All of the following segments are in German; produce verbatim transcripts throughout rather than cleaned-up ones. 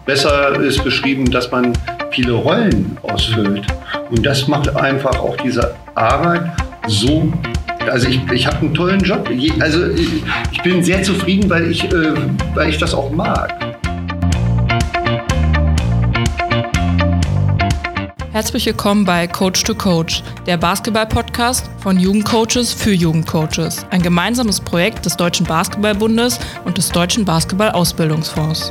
Besser ist beschrieben, dass man viele Rollen ausfüllt. Und das macht einfach auch diese Arbeit so. Also ich, ich habe einen tollen Job. Also ich, ich bin sehr zufrieden, weil ich, äh, weil ich das auch mag. Herzlich willkommen bei Coach to Coach, der Basketball-Podcast von Jugendcoaches für Jugendcoaches. Ein gemeinsames Projekt des Deutschen Basketballbundes und des Deutschen Basketball-Ausbildungsfonds.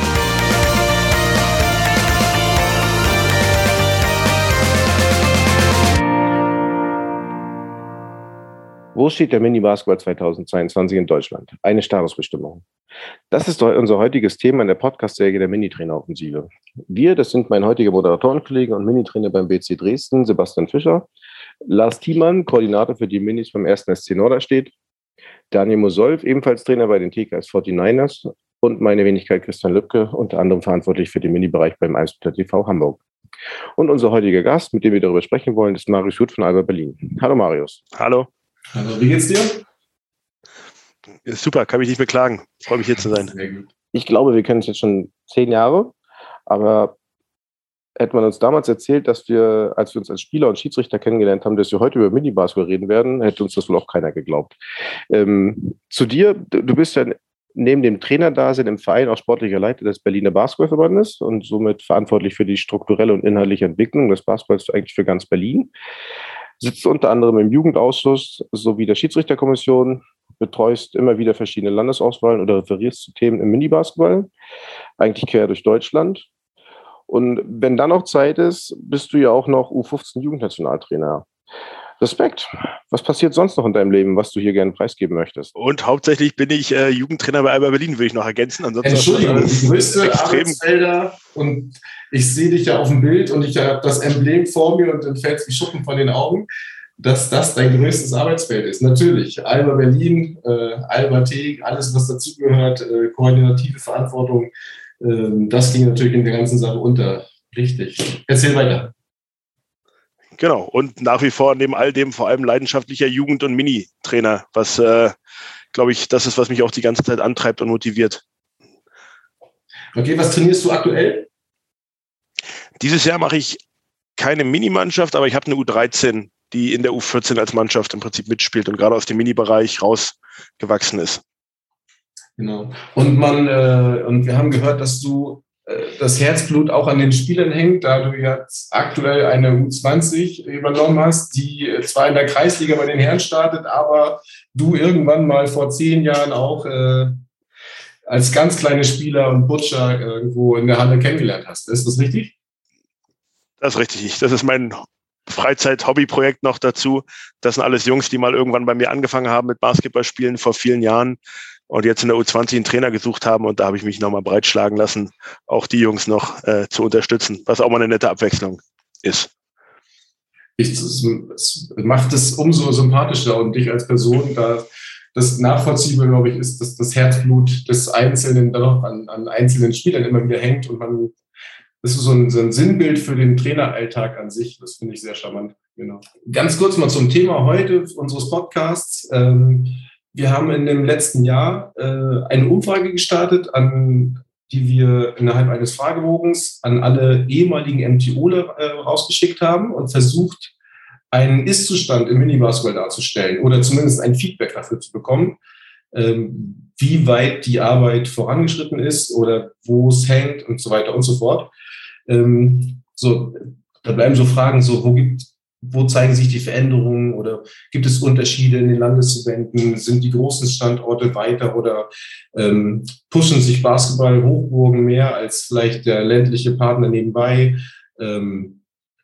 Wo steht der Mini-Basketball zweitausendzweiundzwanzig in Deutschland? Eine Statusbestimmung. Das ist unser heutiges Thema in der Podcast-Serie der Mini-Trainer-Offensive. Wir, das sind mein heutiger Moderatorenkollege und Mini-Trainer beim B C Dresden, Sebastian Fischer, Lars Thiemann, Koordinator für die Minis beim ersten S C Norderstedt, Daniel Mosolf, ebenfalls Trainer bei den T K S forty-niners und meine Wenigkeit Christian Lübke, unter anderem verantwortlich für den Mini-Bereich beim Eisbär T V Hamburg. Und unser heutiger Gast, mit dem wir darüber sprechen wollen, ist Marius Huth von Alba Berlin. Hallo Marius. Hallo. Hallo, wie geht's dir? Ja, super, kann mich nicht beklagen. Freue mich hier zu sein. Sehr gut. Ich glaube, wir kennen uns jetzt schon zehn Jahre, aber hätte man uns damals erzählt, dass wir, als wir uns als Spieler und Schiedsrichter kennengelernt haben, dass wir heute über Mini-Basketball reden werden, hätte uns das wohl auch keiner geglaubt. Ähm, zu dir, du bist ja neben dem Trainerdasein im Verein auch sportlicher Leiter des Berliner Basketballverbandes und somit verantwortlich für die strukturelle und inhaltliche Entwicklung des Basketballs eigentlich für ganz Berlin. Sitzt unter anderem im Jugendausschuss sowie der Schiedsrichterkommission, betreust immer wieder verschiedene Landesauswahlen oder referierst zu Themen im Mini-Basketball, eigentlich quer durch Deutschland. Und wenn dann noch Zeit ist, bist du ja auch noch U fünfzehn Jugendnationaltrainer. Respekt. Was passiert sonst noch in deinem Leben, was du hier gerne preisgeben möchtest? Und hauptsächlich bin ich äh, Jugendtrainer bei Alba Berlin, würde ich noch ergänzen. Ansonsten Entschuldigung, die größte extrem Arbeitsfelder und ich sehe dich ja auf dem Bild und ich habe das Emblem vor mir und dann fällt es wie Schuppen von den Augen, dass das dein größtes Arbeitsfeld ist. Natürlich, Alba Berlin, äh, Alba T, alles was dazugehört, äh, koordinative Verantwortung, äh, das ging natürlich in der ganzen Sache unter. Richtig. Erzähl weiter. Genau, und nach wie vor neben all dem vor allem leidenschaftlicher Jugend- und Mini-Trainer, was, äh, glaube ich, das ist, was mich auch die ganze Zeit antreibt und motiviert. Okay, was trainierst du aktuell? Dieses Jahr mache ich keine Mini-Mannschaft, aber ich habe eine U dreizehn, die in der U vierzehn als Mannschaft im Prinzip mitspielt und gerade aus dem Mini-Bereich rausgewachsen ist. Genau. Und man, äh, und wir haben gehört, dass du das Herzblut auch an den Spielern hängt, da du jetzt aktuell eine U zwanzig übernommen hast, die zwar in der Kreisliga bei den Herren startet, aber du irgendwann mal vor zehn Jahren auch äh, als ganz kleiner Spieler und Butcher irgendwo in der Halle kennengelernt hast. Ist das richtig? Das ist richtig. Das ist mein Freizeit-Hobby-Projekt noch dazu. Das sind alles Jungs, die mal irgendwann bei mir angefangen haben mit Basketballspielen vor vielen Jahren und jetzt in der U zwanzig einen Trainer gesucht haben und da habe ich mich nochmal breitschlagen lassen, auch die Jungs noch äh, zu unterstützen, was auch mal eine nette Abwechslung ist. Ich, es macht es umso sympathischer und dich als Person, da das nachvollziehbar, glaube ich, ist, dass das Herzblut des Einzelnen dann noch an, an einzelnen Spielern immer wieder hängt und man, das ist so ein, so ein Sinnbild für den Traineralltag an sich, das finde ich sehr charmant. Genau. Ganz kurz mal zum Thema heute unseres Podcasts. Ähm, Wir haben in dem letzten Jahr äh, eine Umfrage gestartet, an die wir innerhalb eines Fragebogens an alle ehemaligen MTOler äh, rausgeschickt haben und versucht, einen Ist-Zustand im Mini-Basketball darzustellen oder zumindest ein Feedback dafür zu bekommen, ähm, wie weit die Arbeit vorangeschritten ist oder wo es hängt und so weiter und so fort. Ähm, so, da bleiben so Fragen, so wo gibt Wo zeigen sich die Veränderungen oder gibt es Unterschiede in den Landesverbänden? Sind die großen Standorte weiter oder ähm, pushen sich Basketball-Hochburgen mehr als vielleicht der ländliche Partner nebenbei? Ähm,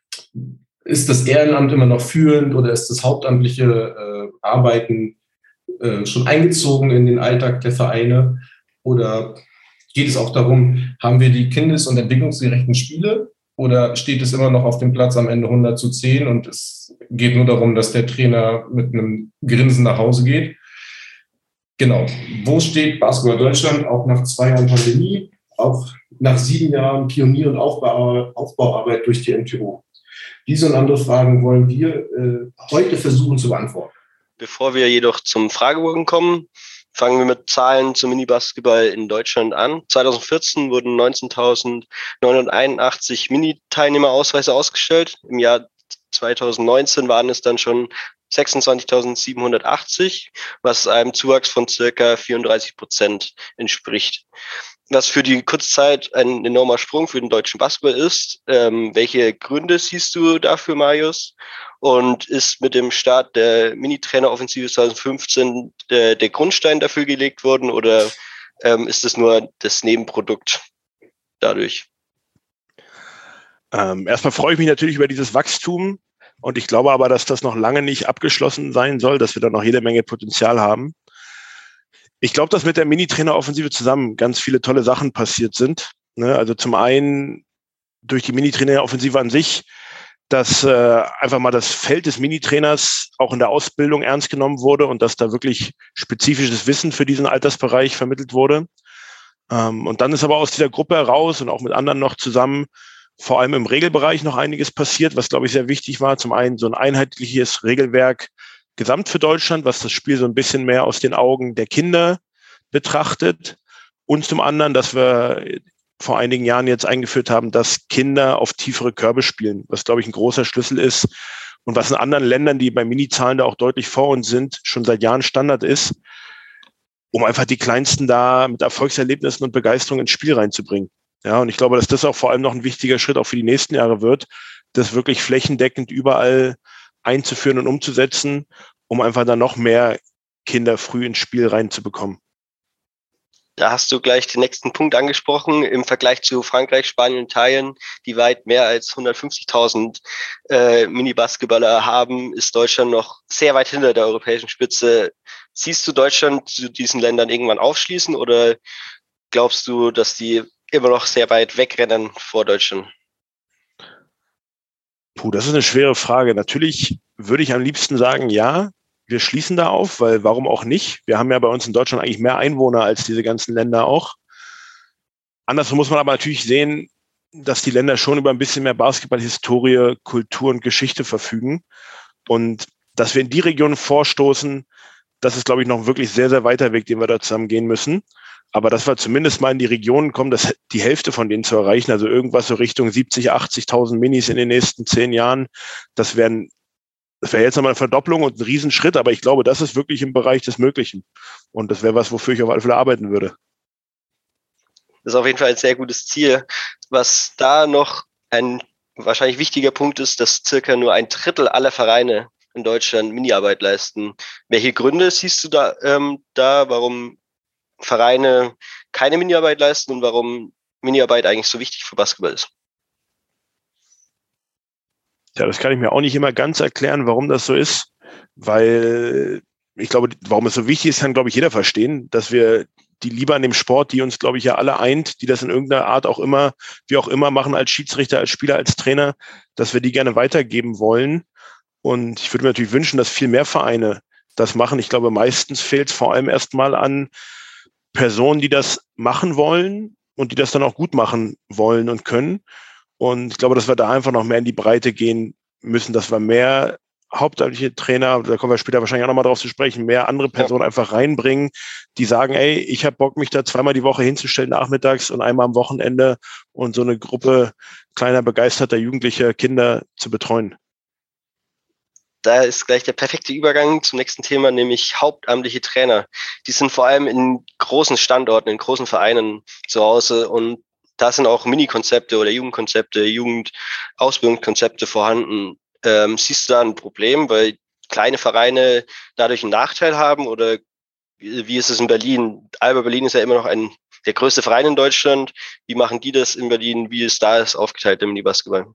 ist das Ehrenamt immer noch führend oder ist das hauptamtliche äh, Arbeiten äh, schon eingezogen in den Alltag der Vereine? Oder geht es auch darum, haben wir die kindes- und entwicklungsgerechten Spiele? Oder steht es immer noch auf dem Platz am Ende hundert zu zehn und es geht nur darum, dass der Trainer mit einem Grinsen nach Hause geht? Genau. Wo steht Basketball Deutschland auch nach zwei Jahren Pandemie, auch nach sieben Jahren Pionier- und Aufbau, Aufbauarbeit durch die M T O? Diese und andere Fragen wollen wir äh, heute versuchen zu beantworten. Bevor wir jedoch zum Fragebogen kommen, Fangen wir mit Zahlen zum Mini-Basketball in Deutschland an. zwanzig vierzehn wurden neunzehntausendneunhunderteinundachtzig Mini-Teilnehmerausweise ausgestellt. Im Jahr zwanzig neunzehn waren es dann schon sechsundzwanzigtausendsiebenhundertachtzig, was einem Zuwachs von circa vierunddreißig Prozent entspricht. Was für die Kurzzeit ein enormer Sprung für den deutschen Basketball ist. Ähm, welche Gründe siehst du dafür, Marius? Und ist mit dem Start der Mini-Trainer-Offensive zwanzig fünfzehn der, der Grundstein dafür gelegt worden oder ähm, ist es nur das Nebenprodukt dadurch? Ähm, erstmal freue ich mich natürlich über dieses Wachstum und ich glaube aber, dass das noch lange nicht abgeschlossen sein soll, dass wir da noch jede Menge Potenzial haben. Ich glaube, dass mit der Mini-Trainer-Offensive zusammen ganz viele tolle Sachen passiert sind. Ne? Also zum einen durch die Mini-Trainer-Offensive an sich, dass äh, einfach mal das Feld des Mini-Trainers auch in der Ausbildung ernst genommen wurde und dass da wirklich spezifisches Wissen für diesen Altersbereich vermittelt wurde. Ähm, und dann ist aber aus dieser Gruppe heraus und auch mit anderen noch zusammen vor allem im Regelbereich noch einiges passiert, was, glaube ich, sehr wichtig war. Zum einen so ein einheitliches Regelwerk gesamt für Deutschland, was das Spiel so ein bisschen mehr aus den Augen der Kinder betrachtet. Und zum anderen, dass wir vor einigen Jahren jetzt eingeführt haben, dass Kinder auf tiefere Körbe spielen, was, glaube ich, ein großer Schlüssel ist und was in anderen Ländern, die bei Mini-Zahlen da auch deutlich vor uns sind, schon seit Jahren Standard ist, um einfach die Kleinsten da mit Erfolgserlebnissen und Begeisterung ins Spiel reinzubringen. Ja, und ich glaube, dass das auch vor allem noch ein wichtiger Schritt auch für die nächsten Jahre wird, das wirklich flächendeckend überall einzuführen und umzusetzen, um einfach dann noch mehr Kinder früh ins Spiel reinzubekommen. Da hast du gleich den nächsten Punkt angesprochen. Im Vergleich zu Frankreich, Spanien und Italien, die weit mehr als hundertfünfzigtausend äh, Mini-Basketballer haben, ist Deutschland noch sehr weit hinter der europäischen Spitze. Siehst du Deutschland zu diesen Ländern irgendwann aufschließen oder glaubst du, dass die immer noch sehr weit wegrennen vor Deutschland? Puh, das ist eine schwere Frage. Natürlich würde ich am liebsten sagen, ja, wir schließen da auf, weil warum auch nicht? Wir haben ja bei uns in Deutschland eigentlich mehr Einwohner als diese ganzen Länder auch. Andersrum muss man aber natürlich sehen, dass die Länder schon über ein bisschen mehr Basketball-Historie, Kultur und Geschichte verfügen. Und dass wir in die Region vorstoßen, das ist, glaube ich, noch ein wirklich sehr, sehr weiter Weg, den wir da zusammen gehen müssen. Aber dass wir zumindest mal in die Regionen kommen, das, die Hälfte von denen zu erreichen, also irgendwas so Richtung siebzig, achtzigtausend Minis in den nächsten zehn Jahren, das wären, das wäre jetzt nochmal eine Verdopplung und ein Riesenschritt, aber ich glaube, das ist wirklich im Bereich des Möglichen. Und das wäre was, wofür ich auf alle Fälle arbeiten würde. Das ist auf jeden Fall ein sehr gutes Ziel. Was da noch ein wahrscheinlich wichtiger Punkt ist, dass circa nur ein Drittel aller Vereine in Deutschland Miniarbeit leisten. Welche Gründe siehst du da, ähm, da warum Vereine keine Miniarbeit leisten und warum Miniarbeit eigentlich so wichtig für Basketball ist? Ja, das kann ich mir auch nicht immer ganz erklären, warum das so ist, weil ich glaube, warum es so wichtig ist, kann, glaube ich, jeder verstehen, dass wir die Liebe an dem Sport, die uns, glaube ich, ja alle eint, die das in irgendeiner Art auch immer, wie auch immer machen, als Schiedsrichter, als Spieler, als Trainer, dass wir die gerne weitergeben wollen. Und ich würde mir natürlich wünschen, dass viel mehr Vereine das machen. Ich glaube, meistens fehlt es vor allem erstmal an Personen, die das machen wollen und die das dann auch gut machen wollen und können. Und ich glaube, dass wir da einfach noch mehr in die Breite gehen müssen, dass wir mehr hauptamtliche Trainer, da kommen wir später wahrscheinlich auch nochmal drauf zu sprechen, mehr andere Personen einfach reinbringen, die sagen, ey, ich habe Bock, mich da zweimal die Woche hinzustellen, nachmittags und einmal am Wochenende und so eine Gruppe kleiner, begeisterter Jugendlicher, Kinder zu betreuen. Da ist gleich der perfekte Übergang zum nächsten Thema, nämlich hauptamtliche Trainer. Die sind vor allem in großen Standorten, in großen Vereinen zu Hause und da sind auch Mini-Konzepte oder Jugendkonzepte, Jugendausbildungskonzepte vorhanden. Ähm, siehst du da ein Problem, weil kleine Vereine dadurch einen Nachteil haben oder wie ist es in Berlin? Alba Berlin ist ja immer noch ein, der größte Verein in Deutschland. Wie machen die das in Berlin? Wie ist da das aufgeteilt im Mini-Basketball?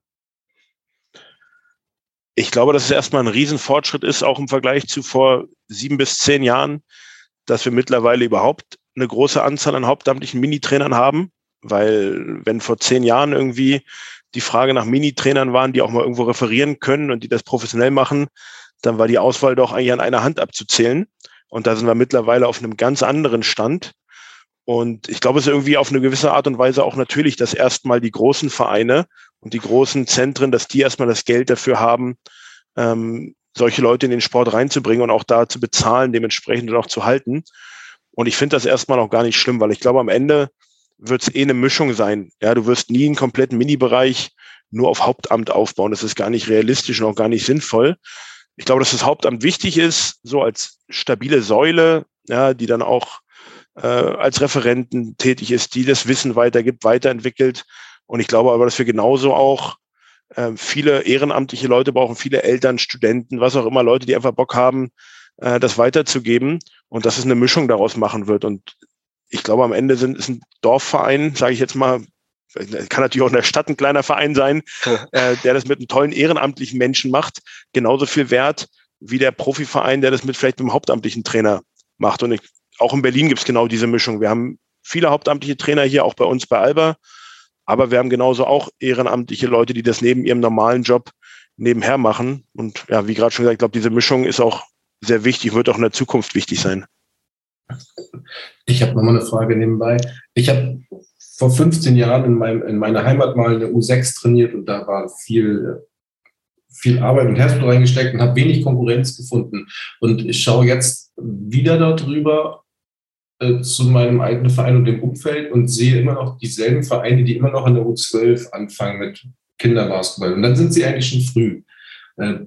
Ich glaube, dass es erstmal ein Riesenfortschritt ist, auch im Vergleich zu vor sieben bis zehn Jahren, dass wir mittlerweile überhaupt eine große Anzahl an hauptamtlichen Minitrainern haben, weil wenn vor zehn Jahren irgendwie die Frage nach Minitrainern waren, die auch mal irgendwo referieren können und die das professionell machen, dann war die Auswahl doch eigentlich an einer Hand abzuzählen. Und da sind wir mittlerweile auf einem ganz anderen Stand. Und ich glaube, es ist irgendwie auf eine gewisse Art und Weise auch natürlich, dass erstmal die großen Vereine und die großen Zentren, dass die erstmal das Geld dafür haben, ähm, solche Leute in den Sport reinzubringen und auch da zu bezahlen, dementsprechend und auch zu halten. Und ich finde das erstmal auch gar nicht schlimm, weil ich glaube, am Ende wird es eh eine Mischung sein. Ja, du wirst nie einen kompletten Mini-Bereich nur auf Hauptamt aufbauen. Das ist gar nicht realistisch und auch gar nicht sinnvoll. Ich glaube, dass das Hauptamt wichtig ist, so als stabile Säule, ja, die dann auch äh, als Referenten tätig ist, die das Wissen weitergibt, weiterentwickelt. Und ich glaube aber, dass wir genauso auch äh, viele ehrenamtliche Leute brauchen, viele Eltern, Studenten, was auch immer, Leute, die einfach Bock haben, äh, das weiterzugeben und dass es eine Mischung daraus machen wird. Und ich glaube, am Ende sind, ist ein Dorfverein, sage ich jetzt mal, kann natürlich auch in der Stadt ein kleiner Verein sein, äh, der das mit einem tollen ehrenamtlichen Menschen macht, genauso viel wert wie der Profiverein, der das mit vielleicht einem hauptamtlichen Trainer macht. Und ich, auch in Berlin gibt es genau diese Mischung. Wir haben viele hauptamtliche Trainer hier, auch bei uns bei Alba, aber wir haben genauso auch ehrenamtliche Leute, die das neben ihrem normalen Job nebenher machen. Und ja, wie gerade schon gesagt, ich glaube, diese Mischung ist auch sehr wichtig, wird auch in der Zukunft wichtig sein. Ich habe nochmal eine Frage nebenbei. Ich habe vor fünfzehn Jahren in, meinem, in meiner Heimat mal eine U sechs trainiert und da war viel, viel Arbeit und Herzblut reingesteckt und habe wenig Konkurrenz gefunden. Und ich schaue jetzt wieder darüber äh, zu meinem eigenen Verein und dem Umfeld und sehe immer noch dieselben Vereine, die immer noch in der U zwölf anfangen mit Kinderbasketball. Und dann sind sie eigentlich schon früh. Äh,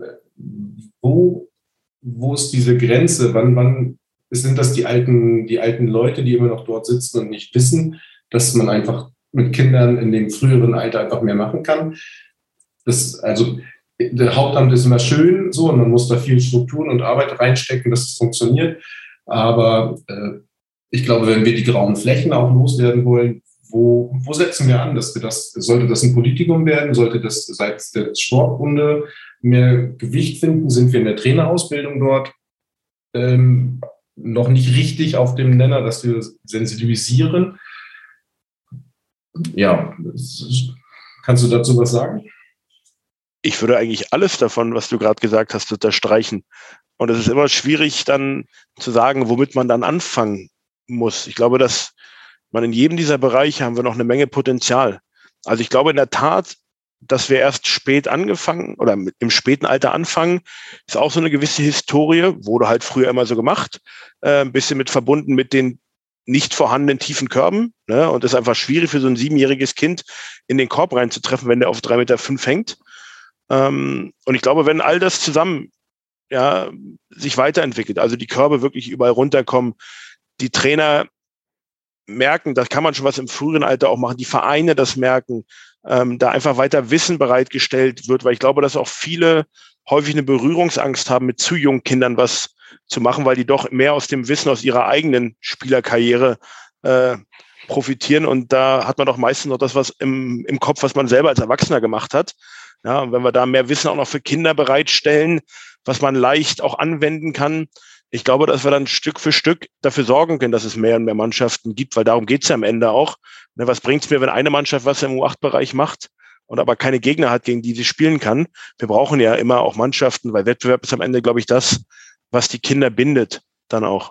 wo, wo ist diese Grenze? Wann, wann sind das die alten, die alten Leute, die immer noch dort sitzen und nicht wissen, dass man einfach mit Kindern in dem früheren Alter einfach mehr machen kann? Das, also, der Hauptamt ist immer schön so und man muss da viel Strukturen und Arbeit reinstecken, dass es funktioniert. Aber äh, ich glaube, wenn wir die grauen Flächen auch loswerden wollen, wo, wo setzen wir an, dass wir das, sollte das ein Politikum werden? Sollte das seitens der Sportbunde mehr Gewicht finden? Sind wir in der Trainerausbildung dort ähm, noch nicht richtig auf dem Nenner, dass wir sensibilisieren? Ja, kannst du dazu was sagen? Ich würde eigentlich alles davon, was du gerade gesagt hast, unterstreichen. Und es ist immer schwierig dann zu sagen, womit man dann anfangen muss. Ich glaube, dass man in jedem dieser Bereiche haben wir noch eine Menge Potenzial. Also ich glaube in der Tat, dass wir erst spät angefangen oder im späten Alter anfangen, ist auch so eine gewisse Historie, wurde halt früher immer so gemacht, äh, ein bisschen mit verbunden mit den nicht vorhandenen tiefen Körben, ne? Und es ist einfach schwierig für so ein siebenjähriges Kind in den Korb reinzutreffen, wenn der auf drei Meter fünf hängt. Ähm, und ich glaube, wenn all das zusammen ja, sich weiterentwickelt, also die Körbe wirklich überall runterkommen, die Trainer merken, da kann man schon was im früheren Alter auch machen, die Vereine das merken, ähm, da einfach weiter Wissen bereitgestellt wird, weil ich glaube, dass auch viele häufig eine Berührungsangst haben, mit zu jungen Kindern was zu machen, weil die doch mehr aus dem Wissen aus ihrer eigenen Spielerkarriere äh, profitieren. Und da hat man doch meistens noch das was im, im Kopf, was man selber als Erwachsener gemacht hat. Ja, und wenn wir da mehr Wissen auch noch für Kinder bereitstellen, was man leicht auch anwenden kann, ich glaube, dass wir dann Stück für Stück dafür sorgen können, dass es mehr und mehr Mannschaften gibt, weil darum geht es ja am Ende auch. Ne, was bringt es mir, wenn eine Mannschaft was im U acht Bereich macht und aber keine Gegner hat, gegen die sie spielen kann? Wir brauchen ja immer auch Mannschaften, weil Wettbewerb ist am Ende, glaube ich, das, was die Kinder bindet, dann auch.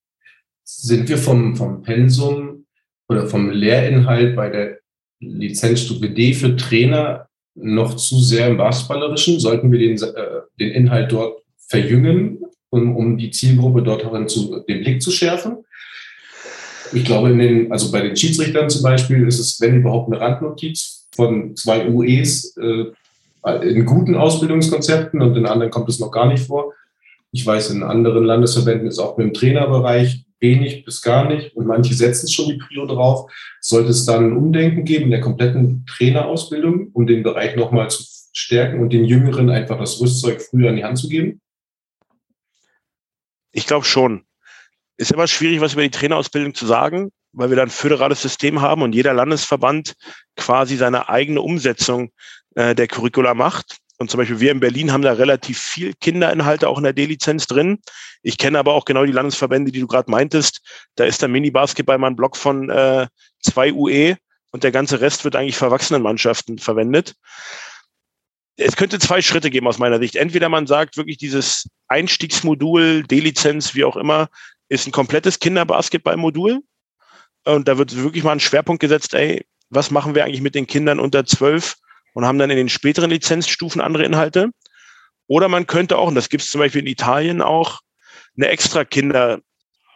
Sind wir vom, vom Pensum oder vom Lehrinhalt bei der Lizenzstufe D für Trainer noch zu sehr im Basketballerischen? Sollten wir den, äh, den Inhalt dort verjüngen, um, um die Zielgruppe dort auch zu, den Blick zu schärfen? Ich glaube, in den, also bei den Schiedsrichtern zum Beispiel ist es, wenn überhaupt, eine Randnotiz von zwei U Es äh, in guten Ausbildungskonzepten und in anderen kommt es noch gar nicht vor. Ich weiß, in anderen Landesverbänden ist auch mit dem Trainerbereich wenig bis gar nicht und manche setzen schon die Prio drauf. Sollte es dann ein Umdenken geben in der kompletten Trainerausbildung, um den Bereich nochmal zu stärken und den Jüngeren einfach das Rüstzeug früher in die Hand zu geben? Ich glaube schon. Ist immer schwierig, was über die Trainerausbildung zu sagen, weil wir dann ein föderales System haben und jeder Landesverband quasi seine eigene Umsetzung äh, der Curricula macht. Und zum Beispiel wir in Berlin haben da relativ viel Kinderinhalte auch in der D-Lizenz drin. Ich kenne aber auch genau die Landesverbände, die du gerade meintest. Da ist der Mini-Basketball mal ein Block von äh, zwei U E und der ganze Rest wird eigentlich für Erwachsenenmannschaften verwendet. Es könnte zwei Schritte geben aus meiner Sicht. Entweder man sagt wirklich, dieses Einstiegsmodul, D-Lizenz, wie auch immer, ist ein komplettes Kinderbasketballmodul. Und da wird wirklich mal ein Schwerpunkt gesetzt, ey, was machen wir eigentlich mit den Kindern unter zwölf? Und haben dann in den späteren Lizenzstufen andere Inhalte. Oder man könnte auch, und das gibt es zum Beispiel in Italien auch, eine extra Kinder-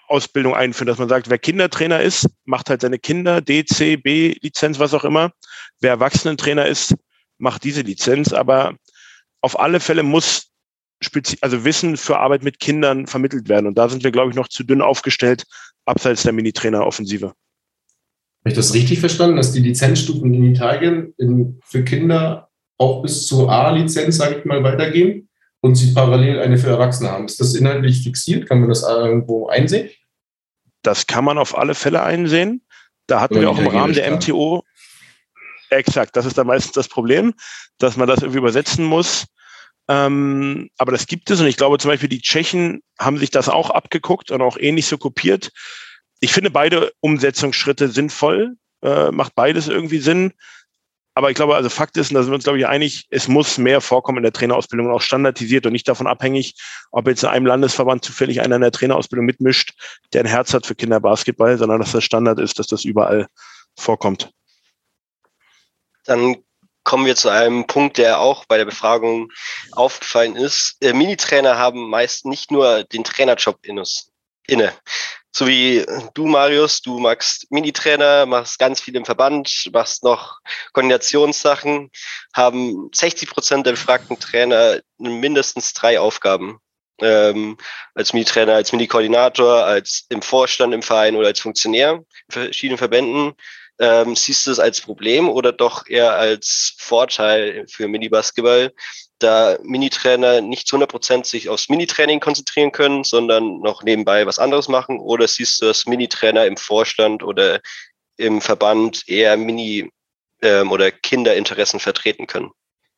Ausbildung einführen, dass man sagt, wer Kindertrainer ist, macht halt seine Kinder, D, C, B, Lizenz, was auch immer. Wer Erwachsenentrainer ist, macht diese Lizenz. Aber auf alle Fälle muss Spezi- also Wissen für Arbeit mit Kindern vermittelt werden. Und da sind wir, glaube ich, noch zu dünn aufgestellt, abseits der Mini-Trainer-Offensive. Habe ich das richtig verstanden, dass die Lizenzstufen in Italien in, für Kinder auch bis zur A-Lizenz, sage ich mal, weitergehen und sie parallel eine für Erwachsene haben? Ist das inhaltlich fixiert? Kann man das irgendwo einsehen? Das kann man auf alle Fälle einsehen. Da hatten wir auch im Rahmen der M T O, exakt, das ist dann meistens das Problem, dass man das irgendwie übersetzen muss. Ähm, aber das gibt es und ich glaube zum Beispiel die Tschechen haben sich das auch abgeguckt und auch ähnlich so kopiert. Ich finde beide Umsetzungsschritte sinnvoll, äh, macht beides irgendwie Sinn. Aber ich glaube, also Fakt ist, und da sind wir uns, glaube ich, einig, es muss mehr vorkommen in der Trainerausbildung und auch standardisiert und nicht davon abhängig, ob jetzt in einem Landesverband zufällig einer in der Trainerausbildung mitmischt, der ein Herz hat für Kinderbasketball, sondern dass das Standard ist, dass das überall vorkommt. Dann kommen wir zu einem Punkt, der auch bei der Befragung aufgefallen ist. Äh, Minitrainer haben meist nicht nur den Trainerjob inne. So wie du, Marius, du magst Minitrainer, machst ganz viel im Verband, machst noch Koordinationssachen, haben sechzig Prozent der befragten Trainer mindestens drei Aufgaben. Ähm, als Minitrainer, als Mini-Koordinator, als im Vorstand im Verein oder als Funktionär in verschiedenen Verbänden. Ähm, siehst du es als Problem oder doch eher als Vorteil für Mini-Basketball, da Minitrainer nicht zu hundert Prozent sich aufs Minitraining konzentrieren können, sondern noch nebenbei was anderes machen? Oder siehst du, dass Minitrainer im Vorstand oder im Verband eher Mini- ähm, oder Kinderinteressen vertreten können?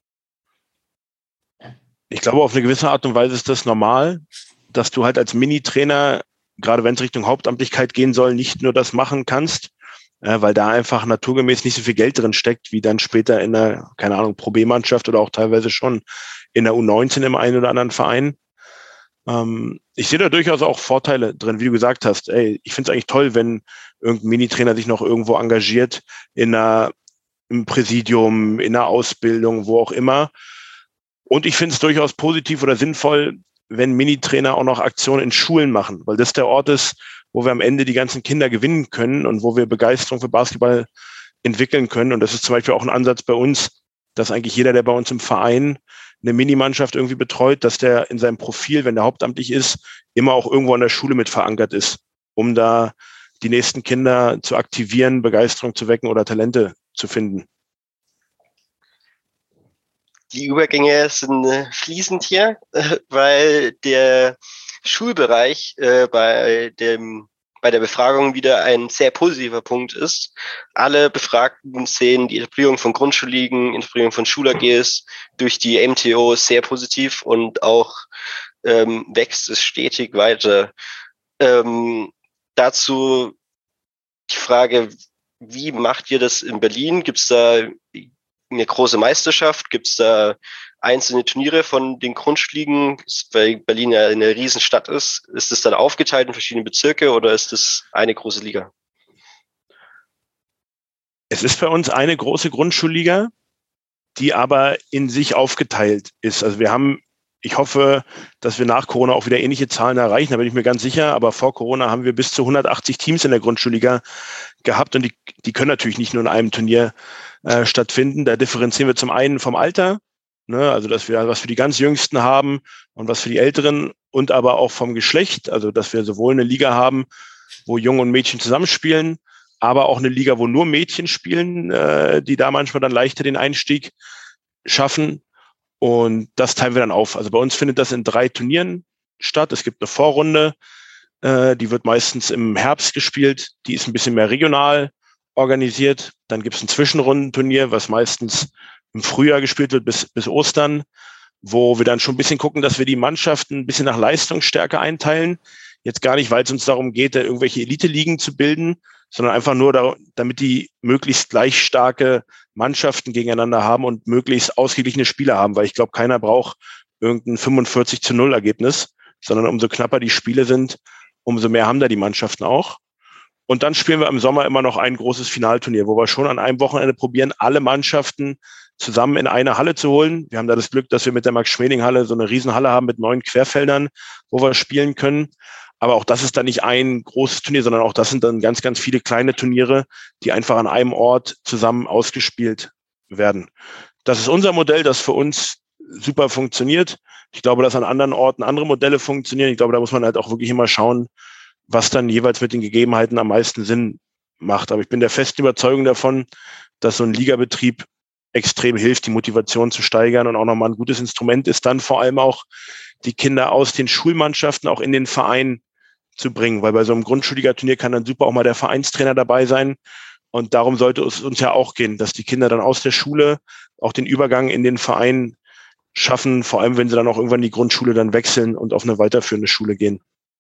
Ich glaube, auf eine gewisse Art und Weise ist das normal, dass du halt als Minitrainer, gerade wenn es Richtung Hauptamtlichkeit gehen soll, nicht nur das machen kannst, äh, weil da einfach naturgemäß nicht so viel Geld drin steckt, wie dann später in der, keine Ahnung, Pro B-Mannschaft oder auch teilweise schon in der U neunzehn im einen oder anderen Verein. Ähm, ich sehe da durchaus auch Vorteile drin, wie du gesagt hast. Ey, ich finde es eigentlich toll, wenn irgendein Minitrainer sich noch irgendwo engagiert, in einer, im Präsidium, in einer Ausbildung, wo auch immer. Und ich finde es durchaus positiv oder sinnvoll, wenn Minitrainer auch noch Aktionen in Schulen machen, weil das der Ort ist, wo wir am Ende die ganzen Kinder gewinnen können und wo wir Begeisterung für Basketball entwickeln können. Und das ist zum Beispiel auch ein Ansatz bei uns, dass eigentlich jeder, der bei uns im Verein eine Minimannschaft irgendwie betreut, dass der in seinem Profil, wenn der hauptamtlich ist, immer auch irgendwo an der Schule mit verankert ist, um da die nächsten Kinder zu aktivieren, Begeisterung zu wecken oder Talente zu finden. Die Übergänge sind äh, fließend hier, äh, weil der Schulbereich äh, bei dem bei der Befragung wieder ein sehr positiver Punkt ist. Alle Befragten sehen die Etablierung von Grundschulligen, Etablierung von Schul-A Gs durch die M T O sehr positiv und auch ähm, wächst es stetig weiter. Ähm, dazu die Frage, wie macht ihr das in Berlin? Gibt es da eine große Meisterschaft? Gibt es da einzelne Turniere von den Grundschulligen, weil Berlin ja eine Riesenstadt ist? Ist das dann aufgeteilt in verschiedene Bezirke oder ist das eine große Liga? Es ist bei uns eine große Grundschulliga, die aber in sich aufgeteilt ist. Also wir haben, ich hoffe, dass wir nach Corona auch wieder ähnliche Zahlen erreichen, da bin ich mir ganz sicher, aber vor Corona haben wir bis zu hundertachtzig Teams in der Grundschulliga gehabt und die, die können natürlich nicht nur in einem Turnier äh, stattfinden. Da differenzieren wir zum einen vom Alter, ne, also dass wir was für die ganz Jüngsten haben und was für die Älteren und aber auch vom Geschlecht, also dass wir sowohl eine Liga haben, wo Junge und Mädchen zusammenspielen, aber auch eine Liga, wo nur Mädchen spielen, äh, die da manchmal dann leichter den Einstieg schaffen. Und das teilen wir dann auf. Also bei uns findet das in drei Turnieren statt. Es gibt eine Vorrunde, äh, die wird meistens im Herbst gespielt. Die ist ein bisschen mehr regional organisiert. Dann gibt es ein Zwischenrundenturnier, was meistens im Frühjahr gespielt wird bis, bis Ostern, wo wir dann schon ein bisschen gucken, dass wir die Mannschaften ein bisschen nach Leistungsstärke einteilen. Jetzt gar nicht, weil es uns darum geht, da irgendwelche Elite-Ligen zu bilden, sondern einfach nur, da, damit die möglichst gleich starke Mannschaften gegeneinander haben und möglichst ausgeglichene Spieler haben, weil ich glaube, keiner braucht irgendein fünfundvierzig zu null Ergebnis, sondern umso knapper die Spiele sind, umso mehr haben da die Mannschaften auch. Und dann spielen wir im Sommer immer noch ein großes Finalturnier, wo wir schon an einem Wochenende probieren, alle Mannschaften zusammen in eine Halle zu holen. Wir haben da das Glück, dass wir mit der Max-Schmeling-Halle so eine Riesenhalle haben mit neun Querfeldern, wo wir spielen können. Aber auch das ist dann nicht ein großes Turnier, sondern auch das sind dann ganz, ganz viele kleine Turniere, die einfach an einem Ort zusammen ausgespielt werden. Das ist unser Modell, das für uns super funktioniert. Ich glaube, dass an anderen Orten andere Modelle funktionieren. Ich glaube, da muss man halt auch wirklich immer schauen, was dann jeweils mit den Gegebenheiten am meisten Sinn macht. Aber ich bin der festen Überzeugung davon, dass so ein Ligabetrieb extrem hilft, die Motivation zu steigern und auch nochmal ein gutes Instrument ist, dann vor allem auch die Kinder aus den Schulmannschaften auch in den Verein zu bringen, weil bei so einem Grundschulliga-Turnier kann dann super auch mal der Vereinstrainer dabei sein und darum sollte es uns ja auch gehen, dass die Kinder dann aus der Schule auch den Übergang in den Verein schaffen, vor allem wenn sie dann auch irgendwann die Grundschule dann wechseln und auf eine weiterführende Schule gehen.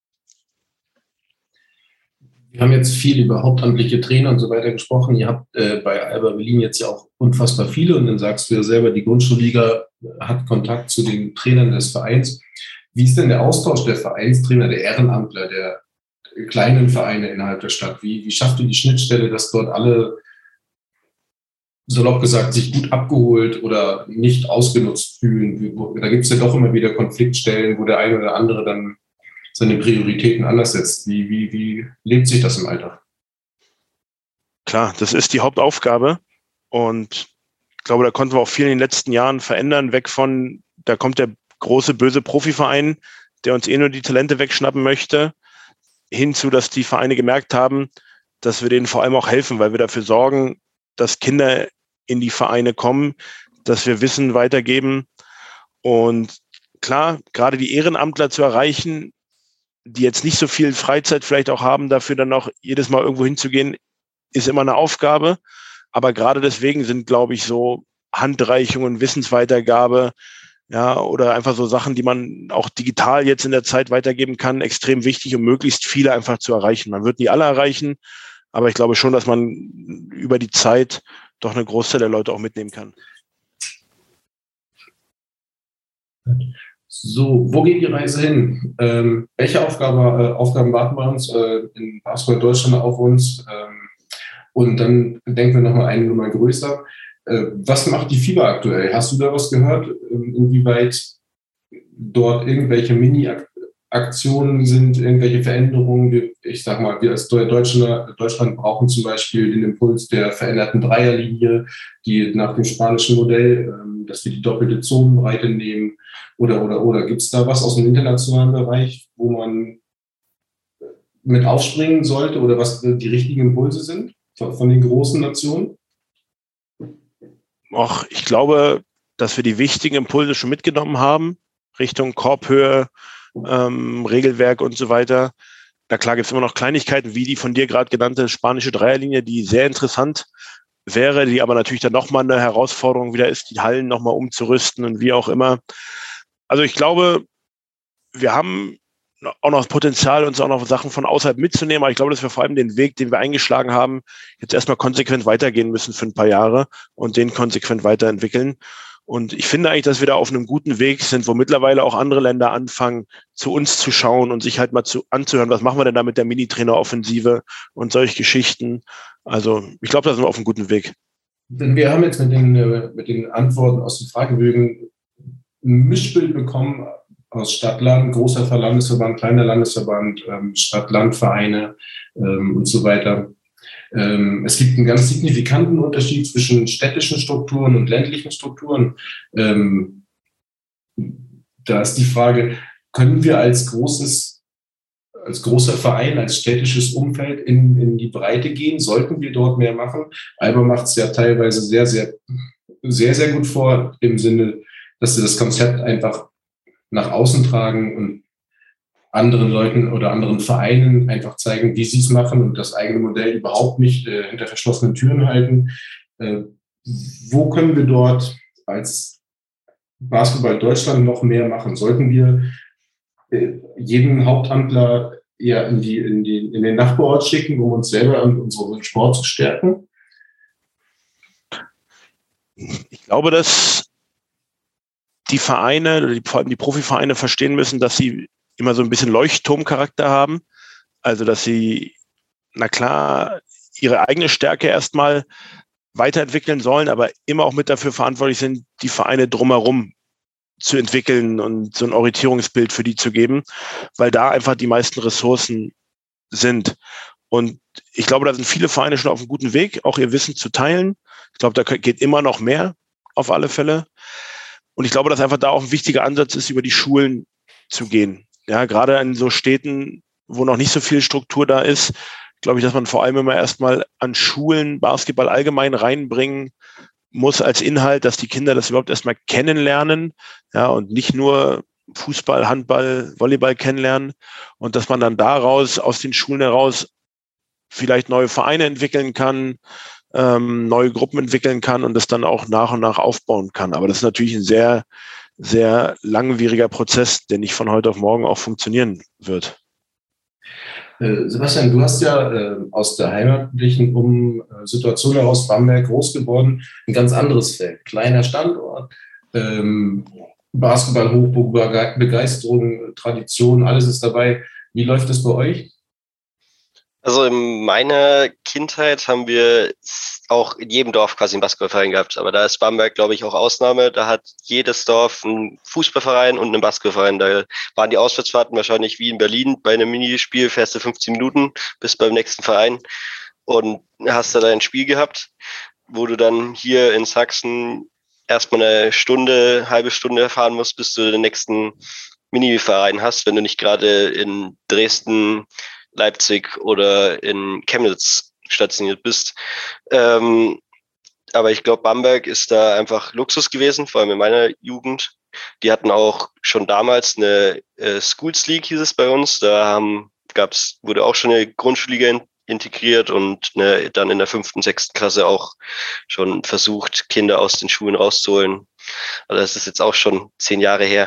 Wir haben jetzt viel über hauptamtliche Trainer und so weiter gesprochen. Ihr habt äh, bei Alba Berlin jetzt ja auch unfassbar viele und dann sagst du ja selber, die Grundschulliga hat Kontakt zu den Trainern des Vereins. Wie ist denn der Austausch der Vereinstrainer, der Ehrenamtler, der kleinen Vereine innerhalb der Stadt? Wie, wie schafft ihr die Schnittstelle, dass dort alle, salopp gesagt, sich gut abgeholt oder nicht ausgenutzt fühlen? Da gibt es ja doch immer wieder Konfliktstellen, wo der eine oder andere dann seine Prioritäten anders setzt. Wie, wie, wie lebt sich das im Alltag? Klar, das ist die Hauptaufgabe und ich glaube, da konnten wir auch viel in den letzten Jahren verändern, weg von, da kommt der große, böse Profiverein, der uns eh nur die Talente wegschnappen möchte, hinzu, dass die Vereine gemerkt haben, dass wir denen vor allem auch helfen, weil wir dafür sorgen, dass Kinder in die Vereine kommen, dass wir Wissen weitergeben und klar, gerade die Ehrenamtler zu erreichen, die jetzt nicht so viel Freizeit vielleicht auch haben, dafür dann auch jedes Mal irgendwo hinzugehen, ist immer eine Aufgabe. Aber gerade deswegen sind, glaube ich, so Handreichungen, Wissensweitergabe, ja, oder einfach so Sachen, die man auch digital jetzt in der Zeit weitergeben kann, extrem wichtig, um möglichst viele einfach zu erreichen. Man wird nie alle erreichen, aber ich glaube schon, dass man über die Zeit doch eine Großteil der Leute auch mitnehmen kann. So, wo geht die Reise hin? Ähm, welche Aufgabe, äh, Aufgaben warten bei uns äh, in Basketball Deutschland auf uns? Ähm, und dann denken wir nochmal eine Nummer größer. Äh, was macht die FIBA aktuell? Hast du da was gehört? Ähm, inwieweit dort irgendwelche Mini-Aktionen sind, irgendwelche Veränderungen? Wir, ich sag mal, wir als Deutschland, Deutschland brauchen zum Beispiel den Impuls der veränderten Dreierlinie, die nach dem spanischen Modell, ähm, dass wir die doppelte Zonenbreite nehmen. Oder, oder, oder gibt es da was aus dem internationalen Bereich, wo man mit aufspringen sollte oder was die richtigen Impulse sind von, von den großen Nationen? Och, ich glaube, dass wir die wichtigen Impulse schon mitgenommen haben, Richtung Korbhöhe, ähm, Regelwerk und so weiter. Na klar gibt es immer noch Kleinigkeiten, wie die von dir gerade genannte spanische Dreierlinie, die sehr interessant wäre, die aber natürlich dann nochmal eine Herausforderung wieder ist, die Hallen nochmal umzurüsten und wie auch immer. Also ich glaube, wir haben auch noch das Potenzial, uns auch noch Sachen von außerhalb mitzunehmen. Aber ich glaube, dass wir vor allem den Weg, den wir eingeschlagen haben, jetzt erstmal konsequent weitergehen müssen für ein paar Jahre und den konsequent weiterentwickeln. Und ich finde eigentlich, dass wir da auf einem guten Weg sind, wo mittlerweile auch andere Länder anfangen, zu uns zu schauen und sich halt mal zu, anzuhören, was machen wir denn da mit der Mini-Trainer-Offensive und solche Geschichten. Also ich glaube, da sind wir auf einem guten Weg. Denn wir haben jetzt mit den, mit den Antworten aus den Fragebögen ein Mischbild bekommen aus Stadt-Land, großer Landesverband, kleiner Landesverband, ähm, Stadt-Land-Vereine ähm, und so weiter. Ähm, es gibt einen ganz signifikanten Unterschied zwischen städtischen Strukturen und ländlichen Strukturen. Ähm, da ist die Frage, können wir als großes, als großer Verein, als städtisches Umfeld in, in die Breite gehen? Sollten wir dort mehr machen? Alba macht es ja teilweise sehr, sehr, sehr, sehr gut vor, im Sinne, dass sie das Konzept einfach nach außen tragen und anderen Leuten oder anderen Vereinen einfach zeigen, wie sie es machen und das eigene Modell überhaupt nicht äh, hinter verschlossenen Türen halten. Äh, wo können wir dort als Basketball Deutschland noch mehr machen? Sollten wir äh, jeden Hauptamtler eher in, die, in, die, in den Nachbarort schicken, um uns selber an unseren Sport zu stärken? Ich glaube, dass die Vereine, oder die, vor allem die Profivereine verstehen müssen, dass sie immer so ein bisschen Leuchtturmcharakter haben. Also, dass sie, na klar, ihre eigene Stärke erstmal weiterentwickeln sollen, aber immer auch mit dafür verantwortlich sind, die Vereine drumherum zu entwickeln und so ein Orientierungsbild für die zu geben, weil da einfach die meisten Ressourcen sind. Und ich glaube, da sind viele Vereine schon auf einem guten Weg, auch ihr Wissen zu teilen. Ich glaube, da geht immer noch mehr auf alle Fälle. Und ich glaube, dass einfach da auch ein wichtiger Ansatz ist, über die Schulen zu gehen. Ja, gerade in so Städten, wo noch nicht so viel Struktur da ist, glaube ich, dass man vor allem immer erstmal an Schulen Basketball allgemein reinbringen muss als Inhalt, dass die Kinder das überhaupt erstmal kennenlernen, ja, und nicht nur Fußball, Handball, Volleyball kennenlernen und dass man dann daraus, aus den Schulen heraus vielleicht neue Vereine entwickeln kann, ähm, neue Gruppen entwickeln kann und das dann auch nach und nach aufbauen kann. Aber das ist natürlich ein sehr, sehr langwieriger Prozess, der nicht von heute auf morgen auch funktionieren wird. Äh, Sebastian, du hast ja äh, aus der heimatlichen um, äh, Situation heraus Bamberg groß geworden, ein ganz anderes Feld. Kleiner Standort, ähm, Basketball, Hochburg, Begeisterung, Tradition, alles ist dabei. Wie läuft das bei euch? Also in meiner Kindheit haben wir auch in jedem Dorf quasi einen Basketballverein gehabt. Aber da ist Bamberg, glaube ich, auch Ausnahme. Da hat jedes Dorf einen Fußballverein und einen Basketballverein. Da waren die Auswärtsfahrten wahrscheinlich wie in Berlin. Bei einem Minispiel fährst du fünfzehn Minuten bis beim nächsten Verein und hast da dein Spiel gehabt, wo du dann hier in Sachsen erstmal eine Stunde, halbe Stunde fahren musst, bis du den nächsten Mini-Verein hast, wenn du nicht gerade in Dresden, Leipzig oder in Chemnitz stationiert bist. Ähm, aber ich glaube, Bamberg ist da einfach Luxus gewesen, vor allem in meiner Jugend. Die hatten auch schon damals eine äh, Schools League, hieß es bei uns. Da haben, gab's, wurde auch schon eine Grundschulliga in, integriert und eine, dann in der fünften, sechsten Klasse auch schon versucht, Kinder aus den Schulen rauszuholen. Also das ist jetzt auch schon zehn Jahre her.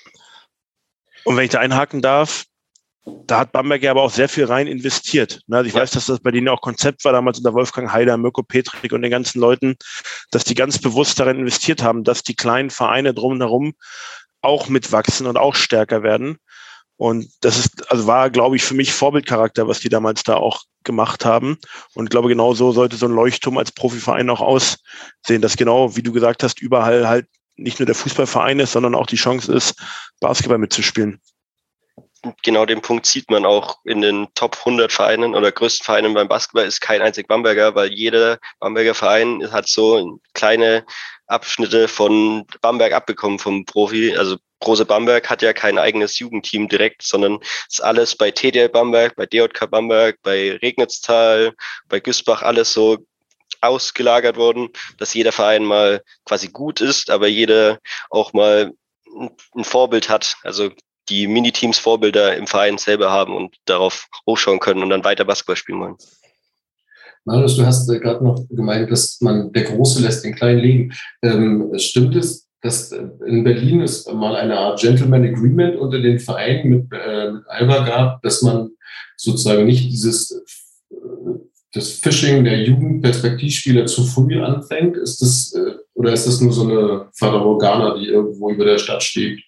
Und wenn ich da einhaken darf, da hat Bamberg ja aber auch sehr viel rein investiert. Also ich ja. weiß, dass das bei denen auch Konzept war, damals unter Wolfgang Heider, Mirko Petrik und den ganzen Leuten, dass die ganz bewusst darin investiert haben, dass die kleinen Vereine drumherum auch mitwachsen und auch stärker werden. Und das ist, also war, glaube ich, für mich Vorbildcharakter, was die damals da auch gemacht haben. Und ich glaube, genau so sollte so ein Leuchtturm als Profiverein auch aussehen, dass genau, wie du gesagt hast, überall halt nicht nur der Fußballverein ist, sondern auch die Chance ist, Basketball mitzuspielen. Genau den Punkt sieht man auch in den Top hundert Vereinen oder größten Vereinen beim Basketball ist kein einzig Bamberger, weil jeder Bamberger Verein hat so kleine Abschnitte von Bamberg abbekommen vom Profi. Also Brose Bamberg hat ja kein eigenes Jugendteam direkt, sondern ist alles bei T D L Bamberg, bei D J K Bamberg, bei Regnitztal, bei Güßbach alles so ausgelagert worden, dass jeder Verein mal quasi gut ist, aber jeder auch mal ein Vorbild hat. Also die Miniteams Vorbilder im Verein selber haben und darauf hochschauen können und dann weiter Basketball spielen wollen. Marius, du hast äh, gerade noch gemeint, dass man der Große lässt den Kleinen leben. Ähm, stimmt es, dass äh, in Berlin es mal eine Art Gentleman Agreement unter den Vereinen mit, äh, mit Alba gab, dass man sozusagen nicht dieses äh, das Fishing der Jugendperspektivspieler zu früh anfängt? Ist das, äh, oder ist das nur so eine Fata Morgana, die irgendwo über der Stadt steht?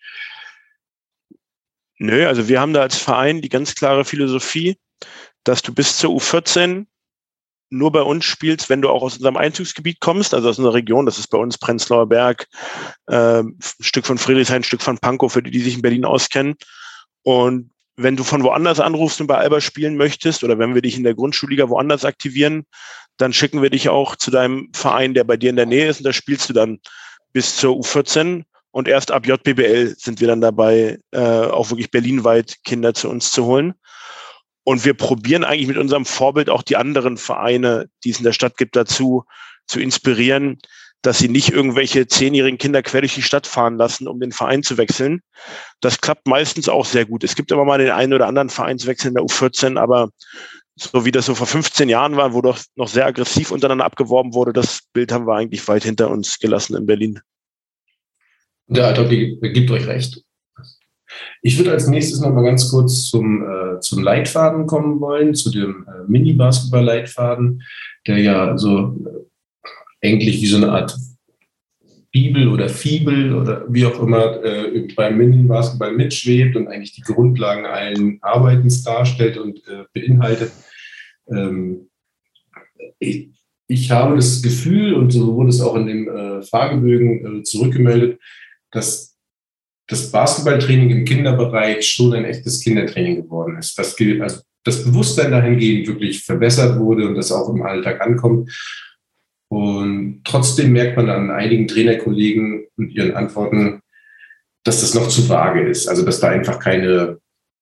Nö, also wir haben da als Verein die ganz klare Philosophie, dass du bis zur U vierzehn nur bei uns spielst, wenn du auch aus unserem Einzugsgebiet kommst, also aus unserer Region. Das ist bei uns Prenzlauer Berg, äh, ein Stück von Friedrichshain, ein Stück von Pankow, für die, die sich in Berlin auskennen. Und wenn du von woanders anrufst und bei Alba spielen möchtest oder wenn wir dich in der Grundschulliga woanders aktivieren, dann schicken wir dich auch zu deinem Verein, der bei dir in der Nähe ist, und da spielst du dann bis zur U vierzehn. Und erst ab J B B L sind wir dann dabei, äh, auch wirklich berlinweit Kinder zu uns zu holen. Und wir probieren eigentlich mit unserem Vorbild auch die anderen Vereine, die es in der Stadt gibt, dazu zu inspirieren, dass sie nicht irgendwelche zehnjährigen Kinder quer durch die Stadt fahren lassen, um den Verein zu wechseln. Das klappt meistens auch sehr gut. Es gibt immer mal den einen oder anderen Vereinswechsel in der U vierzehn, aber so wie das so vor fünfzehn Jahren war, wo doch noch sehr aggressiv untereinander abgeworben wurde, das Bild haben wir eigentlich weit hinter uns gelassen in Berlin. Ja, ich glaube, die gibt euch recht. Ich würde als nächstes noch mal ganz kurz zum, äh, zum Leitfaden kommen wollen, zu dem äh, Mini-Basketball-Leitfaden, der ja so äh, eigentlich wie so eine Art Bibel oder Fibel oder wie auch immer äh, beim Mini-Basketball mitschwebt und eigentlich die Grundlagen allen Arbeitens darstellt und äh, beinhaltet. Ähm, ich, ich habe das Gefühl, und so wurde es auch in dem äh, Fragebögen äh, zurückgemeldet, dass das Basketballtraining im Kinderbereich schon ein echtes Kindertraining geworden ist. Das gilt, also das Bewusstsein dahingehend wirklich verbessert wurde und das auch im Alltag ankommt. Und trotzdem merkt man an einigen Trainerkollegen und ihren Antworten, dass das noch zu vage ist. Also dass da einfach keine,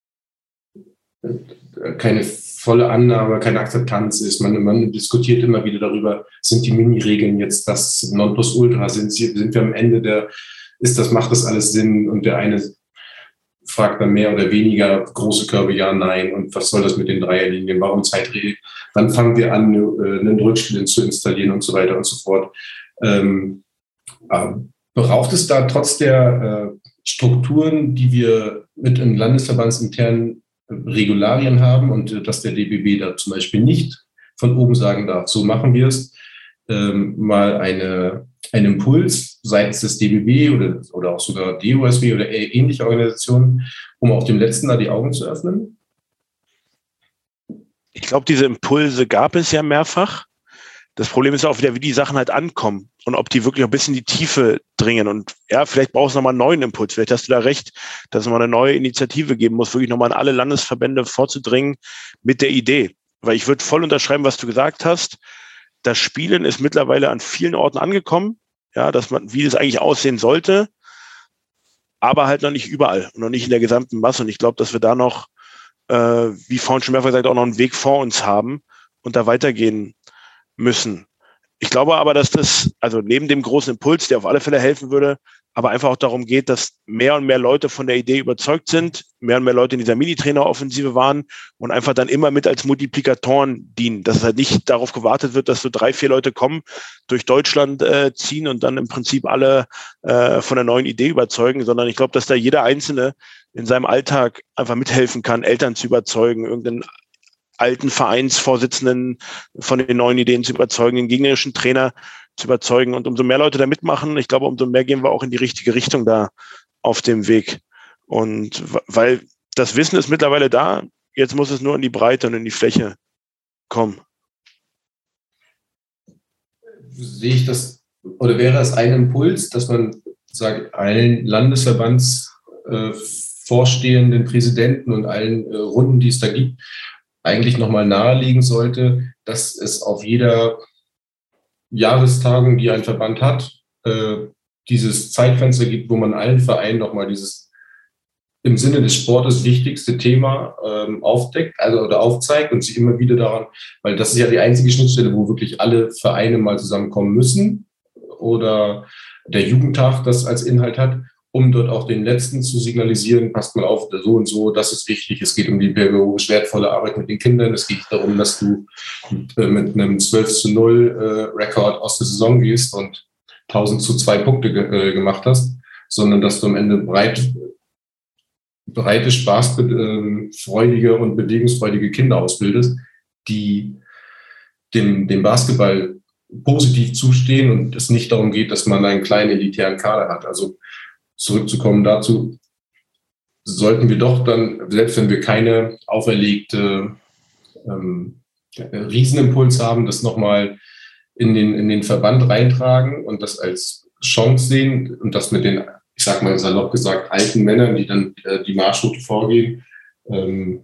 keine volle Annahme, keine Akzeptanz ist. Man, man diskutiert immer wieder darüber, sind die Mini-Regeln jetzt das Nonplusultra? Sind, sind wir am Ende der, ist das, macht das alles Sinn? Und der eine fragt dann mehr oder weniger große Körbe, ja, nein. Und was soll das mit den Dreierlinien? Warum Zeitregel? Wann fangen wir an, einen Rückspiel zu installieren und so weiter und so fort? Ähm, braucht es da trotz der äh, Strukturen, die wir mit in landesverbandsinternen Regularien haben und äh, dass der D B B da zum Beispiel nicht von oben sagen darf, so machen wir es, ähm, mal eine, einen Impuls seitens des D B B oder, oder auch sogar D O S B oder ähnliche Organisationen, um auch dem Letzten da die Augen zu öffnen? Ich glaube, diese Impulse gab es ja mehrfach. Das Problem ist auch wieder, wie die Sachen halt ankommen und ob die wirklich ein bisschen in die Tiefe dringen. Und ja, vielleicht brauchst du nochmal einen neuen Impuls. Vielleicht hast du da recht, dass es nochmal eine neue Initiative geben muss, wirklich nochmal an alle Landesverbände vorzudringen mit der Idee. Weil ich würde voll unterschreiben, was du gesagt hast. Das Spielen ist mittlerweile an vielen Orten angekommen, ja, dass man, wie es eigentlich aussehen sollte, aber halt noch nicht überall und noch nicht in der gesamten Masse. Und ich glaube, dass wir da noch, äh, wie vorhin schon mehrfach gesagt, auch noch einen Weg vor uns haben und da weitergehen müssen. Ich glaube aber, dass das, also neben dem großen Impuls, der auf alle Fälle helfen würde, aber einfach auch darum geht, dass mehr und mehr Leute von der Idee überzeugt sind, mehr und mehr Leute in dieser Mini-Trainer-Offensive waren und einfach dann immer mit als Multiplikatoren dienen. Dass es halt nicht darauf gewartet wird, dass so drei, vier Leute kommen, durch Deutschland äh, ziehen und dann im Prinzip alle äh, von der neuen Idee überzeugen, sondern ich glaube, dass da jeder Einzelne in seinem Alltag einfach mithelfen kann, Eltern zu überzeugen, irgendeinen alten Vereinsvorsitzenden von den neuen Ideen zu überzeugen, den gegnerischen Trainer zu überzeugen. Und umso mehr Leute da mitmachen, ich glaube, umso mehr gehen wir auch in die richtige Richtung da auf dem Weg. Und weil das Wissen ist mittlerweile da, jetzt muss es nur in die Breite und in die Fläche kommen. Sehe ich das, oder wäre es ein Impuls, dass man sagt, allen Landesverbandsvorstehenden, äh, Präsidenten und allen äh, Runden, die es da gibt, eigentlich nochmal naheliegen sollte, dass es auf jeder Jahrestagung, die ein Verband hat, äh, dieses Zeitfenster gibt, wo man allen Vereinen nochmal dieses im Sinne des Sportes wichtigste Thema ähm, aufdeckt, also oder aufzeigt und sich immer wieder daran, weil das ist ja die einzige Schnittstelle, wo wirklich alle Vereine mal zusammenkommen müssen oder der Jugendtag das als Inhalt hat, um dort auch den Letzten zu signalisieren, passt mal auf, so und so, das ist wichtig. Es geht um die pädagogisch wertvolle Arbeit mit den Kindern. Es geht darum, dass du mit, äh, mit einem zwölf zu null äh, Rekord aus der Saison gehst und tausend zu zwei Punkte ge- äh, gemacht hast, sondern dass du am Ende breit, breite, spaßfreudige äh, und bewegungsfreudige Kinder ausbildest, die dem, dem Basketball positiv zustehen und es nicht darum geht, dass man einen kleinen elitären Kader hat. Also zurückzukommen dazu, sollten wir doch dann, selbst wenn wir keine auferlegte ähm, Riesenimpuls haben, das nochmal in den, in den Verband reintragen und das als Chance sehen und das mit den, ich sag mal salopp gesagt, alten Männern, die dann äh, die Marschroute vorgehen, ähm,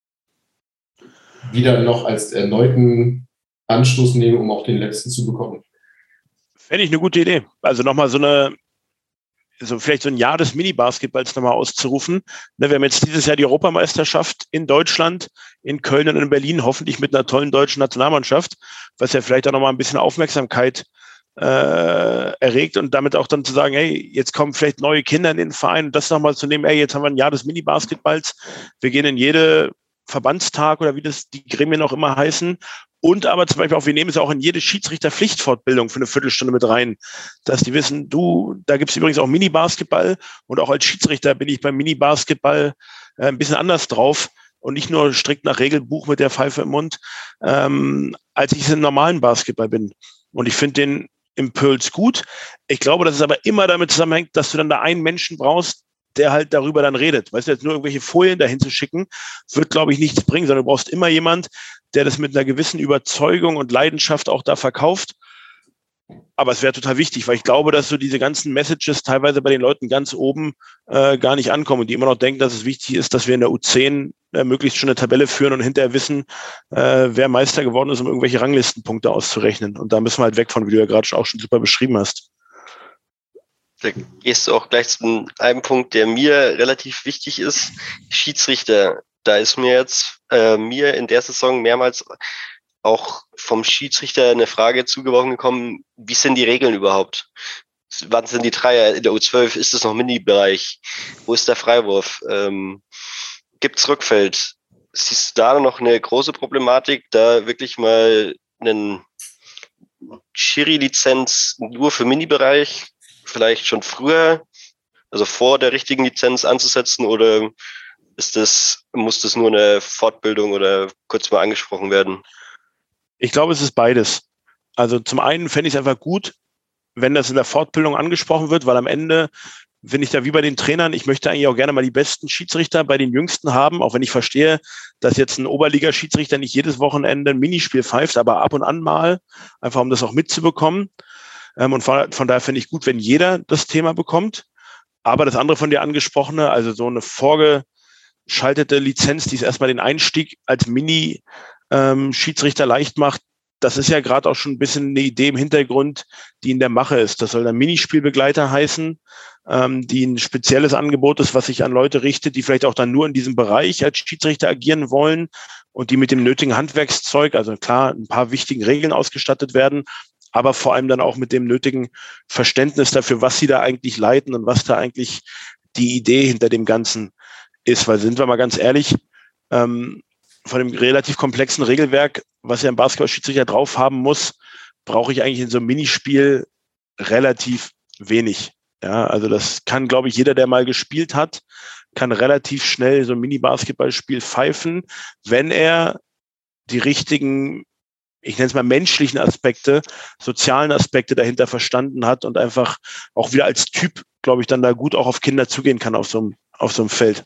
wieder noch als erneuten Anstoß nehmen, um auch den letzten zu bekommen. Fände ich eine gute Idee. Also nochmal so eine so vielleicht so ein Jahr des Mini-Basketballs nochmal auszurufen. Wir haben jetzt dieses Jahr die Europameisterschaft in Deutschland, in Köln und in Berlin, hoffentlich mit einer tollen deutschen Nationalmannschaft, was ja vielleicht auch nochmal ein bisschen Aufmerksamkeit äh, erregt und damit auch dann zu sagen, hey, jetzt kommen vielleicht neue Kinder in den Verein und das nochmal zu nehmen, hey, jetzt haben wir ein Jahr des Mini-Basketballs, wir gehen in jede Verbandstag oder wie das die Gremien auch immer heißen. Und aber zum Beispiel auch, wir nehmen es auch in jede Schiedsrichterpflichtfortbildung für eine Viertelstunde mit rein, dass die wissen, du, da gibt es übrigens auch Mini-Basketball und auch als Schiedsrichter bin ich beim Mini-Basketball äh, ein bisschen anders drauf und nicht nur strikt nach Regelbuch mit der Pfeife im Mund, ähm, als ich es im normalen Basketball bin. Und ich finde den Impuls gut. Ich glaube, dass es aber immer damit zusammenhängt, dass du dann da einen Menschen brauchst, der halt darüber dann redet. Weißt du, jetzt nur irgendwelche Folien dahin zu schicken, wird, glaube ich, nichts bringen, sondern du brauchst immer jemand, der das mit einer gewissen Überzeugung und Leidenschaft auch da verkauft Aber es wäre total wichtig, weil ich glaube, dass so diese ganzen Messages teilweise bei den Leuten ganz oben äh, gar nicht ankommen und die immer noch denken, dass es wichtig ist, dass wir in der U zehn äh, möglichst schon eine Tabelle führen und hinterher wissen, äh, wer Meister geworden ist, um irgendwelche Ranglistenpunkte auszurechnen. Und da müssen wir halt weg von, wie du ja gerade auch schon super beschrieben hast. Da gehst du auch gleich zu einem Punkt, der mir relativ wichtig ist. Schiedsrichter. Da ist mir jetzt äh, mir in der Saison mehrmals auch vom Schiedsrichter eine Frage zugeworfen gekommen, wie sind die Regeln überhaupt? Wann sind die Dreier in der U zwölf? Ist es noch Mini-Bereich? Wo ist der Freiwurf? Ähm, Gibt es Rückfeld? Siehst du da noch eine große Problematik, da wirklich mal einen Schiri-Lizenz nur für Mini-Bereich vielleicht schon früher, also vor der richtigen Lizenz anzusetzen, oder ist das, muss das nur eine Fortbildung oder kurz mal angesprochen werden? Ich glaube, es ist beides. Also zum einen fände ich es einfach gut, wenn das in der Fortbildung angesprochen wird, weil am Ende bin ich da wie bei den Trainern, ich möchte eigentlich auch gerne mal die besten Schiedsrichter bei den Jüngsten haben, auch wenn ich verstehe, dass jetzt ein Oberliga-Schiedsrichter nicht jedes Wochenende ein Minispiel pfeift, aber ab und an mal, einfach um das auch mitzubekommen. Und von, von daher finde ich gut, wenn jeder das Thema bekommt. Aber das andere von dir angesprochene, also so eine vorgeschaltete Lizenz, die es erstmal den Einstieg als Mini Ähm, Schiedsrichter leicht macht, das ist ja gerade auch schon ein bisschen eine Idee im Hintergrund, die in der Mache ist. Das soll dann Minispielbegleiter heißen, ähm, die ein spezielles Angebot ist, was sich an Leute richtet, die vielleicht auch dann nur in diesem Bereich als Schiedsrichter agieren wollen und die mit dem nötigen Handwerkszeug, also klar, ein paar wichtigen Regeln ausgestattet werden, aber vor allem dann auch mit dem nötigen Verständnis dafür, was sie da eigentlich leiten und was da eigentlich die Idee hinter dem Ganzen ist. Weil sind wir mal ganz ehrlich, ähm, von dem relativ komplexen Regelwerk, was ja ein Basketball-Schiedsrichter drauf haben muss, brauche ich eigentlich in so einem Minispiel relativ wenig. Ja, also das kann, glaube ich, jeder, der mal gespielt hat, kann relativ schnell so ein Mini-Basketballspiel pfeifen, wenn er die richtigen, ich nenne es mal menschlichen Aspekte, sozialen Aspekte dahinter verstanden hat und einfach auch wieder als Typ, glaube ich, dann da gut auch auf Kinder zugehen kann auf so einem, auf so einem Feld.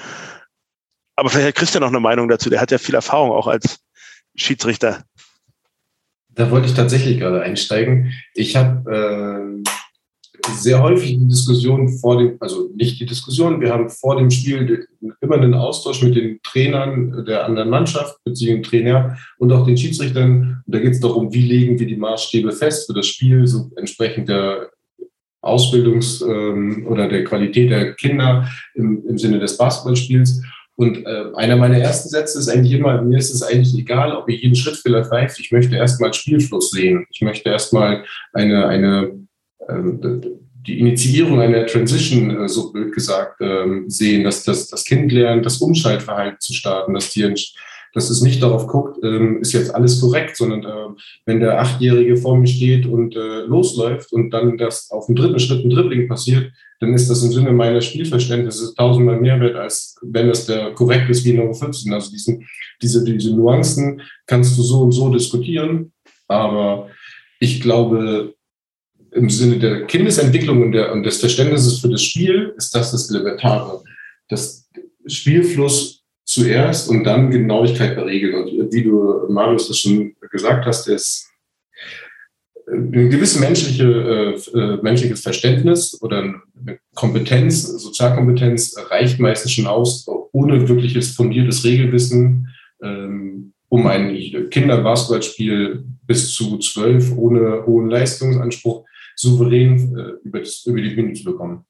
Aber vielleicht hat Christian noch eine Meinung dazu. Der hat ja viel Erfahrung auch als Schiedsrichter. Da wollte ich tatsächlich gerade einsteigen. Ich habe äh, sehr häufig die Diskussion vor dem, also nicht die Diskussion, wir haben vor dem Spiel immer einen Austausch mit den Trainern der anderen Mannschaft, beziehungsweise Trainer und auch den Schiedsrichtern. Und da geht es darum, wie legen wir die Maßstäbe fest für das Spiel, so entsprechend der Ausbildungs- ähm, oder der Qualität der Kinder im, im Sinne des Basketballspiels. Und äh, einer meiner ersten Sätze ist eigentlich immer, mir ist es eigentlich egal, ob ihr jeden Schrittfehler pfeift, ich möchte erstmal Spielfluss sehen. Ich möchte erstmal eine, eine äh, die Initiierung einer Transition, äh, so blöd gesagt, äh, sehen, dass das, das Kind lernt, das Umschaltverhalten zu starten, dass, die, dass es nicht darauf guckt, äh, ist jetzt alles korrekt, sondern äh, wenn der Achtjährige vor mir steht und äh, losläuft und dann das auf dem dritten Schritt ein Dribbling passiert, dann ist das im Sinne meiner Spielverständnisse tausendmal mehr wert, als wenn das der korrekt ist wie in Nummer fünfzehn. Also diesen, diese, diese Nuancen kannst du so und so diskutieren, aber ich glaube, im Sinne der Kindesentwicklung und, der, und des Verständnisses für das Spiel ist das das Elementare. Das Spielfluss zuerst und dann Genauigkeit der Regeln. Und wie du, Marius, das schon gesagt hast, ist eine gewisse menschliche, äh, menschliches Verständnis oder eine Kompetenz, Sozialkompetenz reicht meistens schon aus, ohne wirkliches fundiertes Regelwissen, ähm, um ein Kinderbasketballspiel bis zu zwölf ohne hohen Leistungsanspruch souverän äh, über, das, über die Bühne zu bekommen.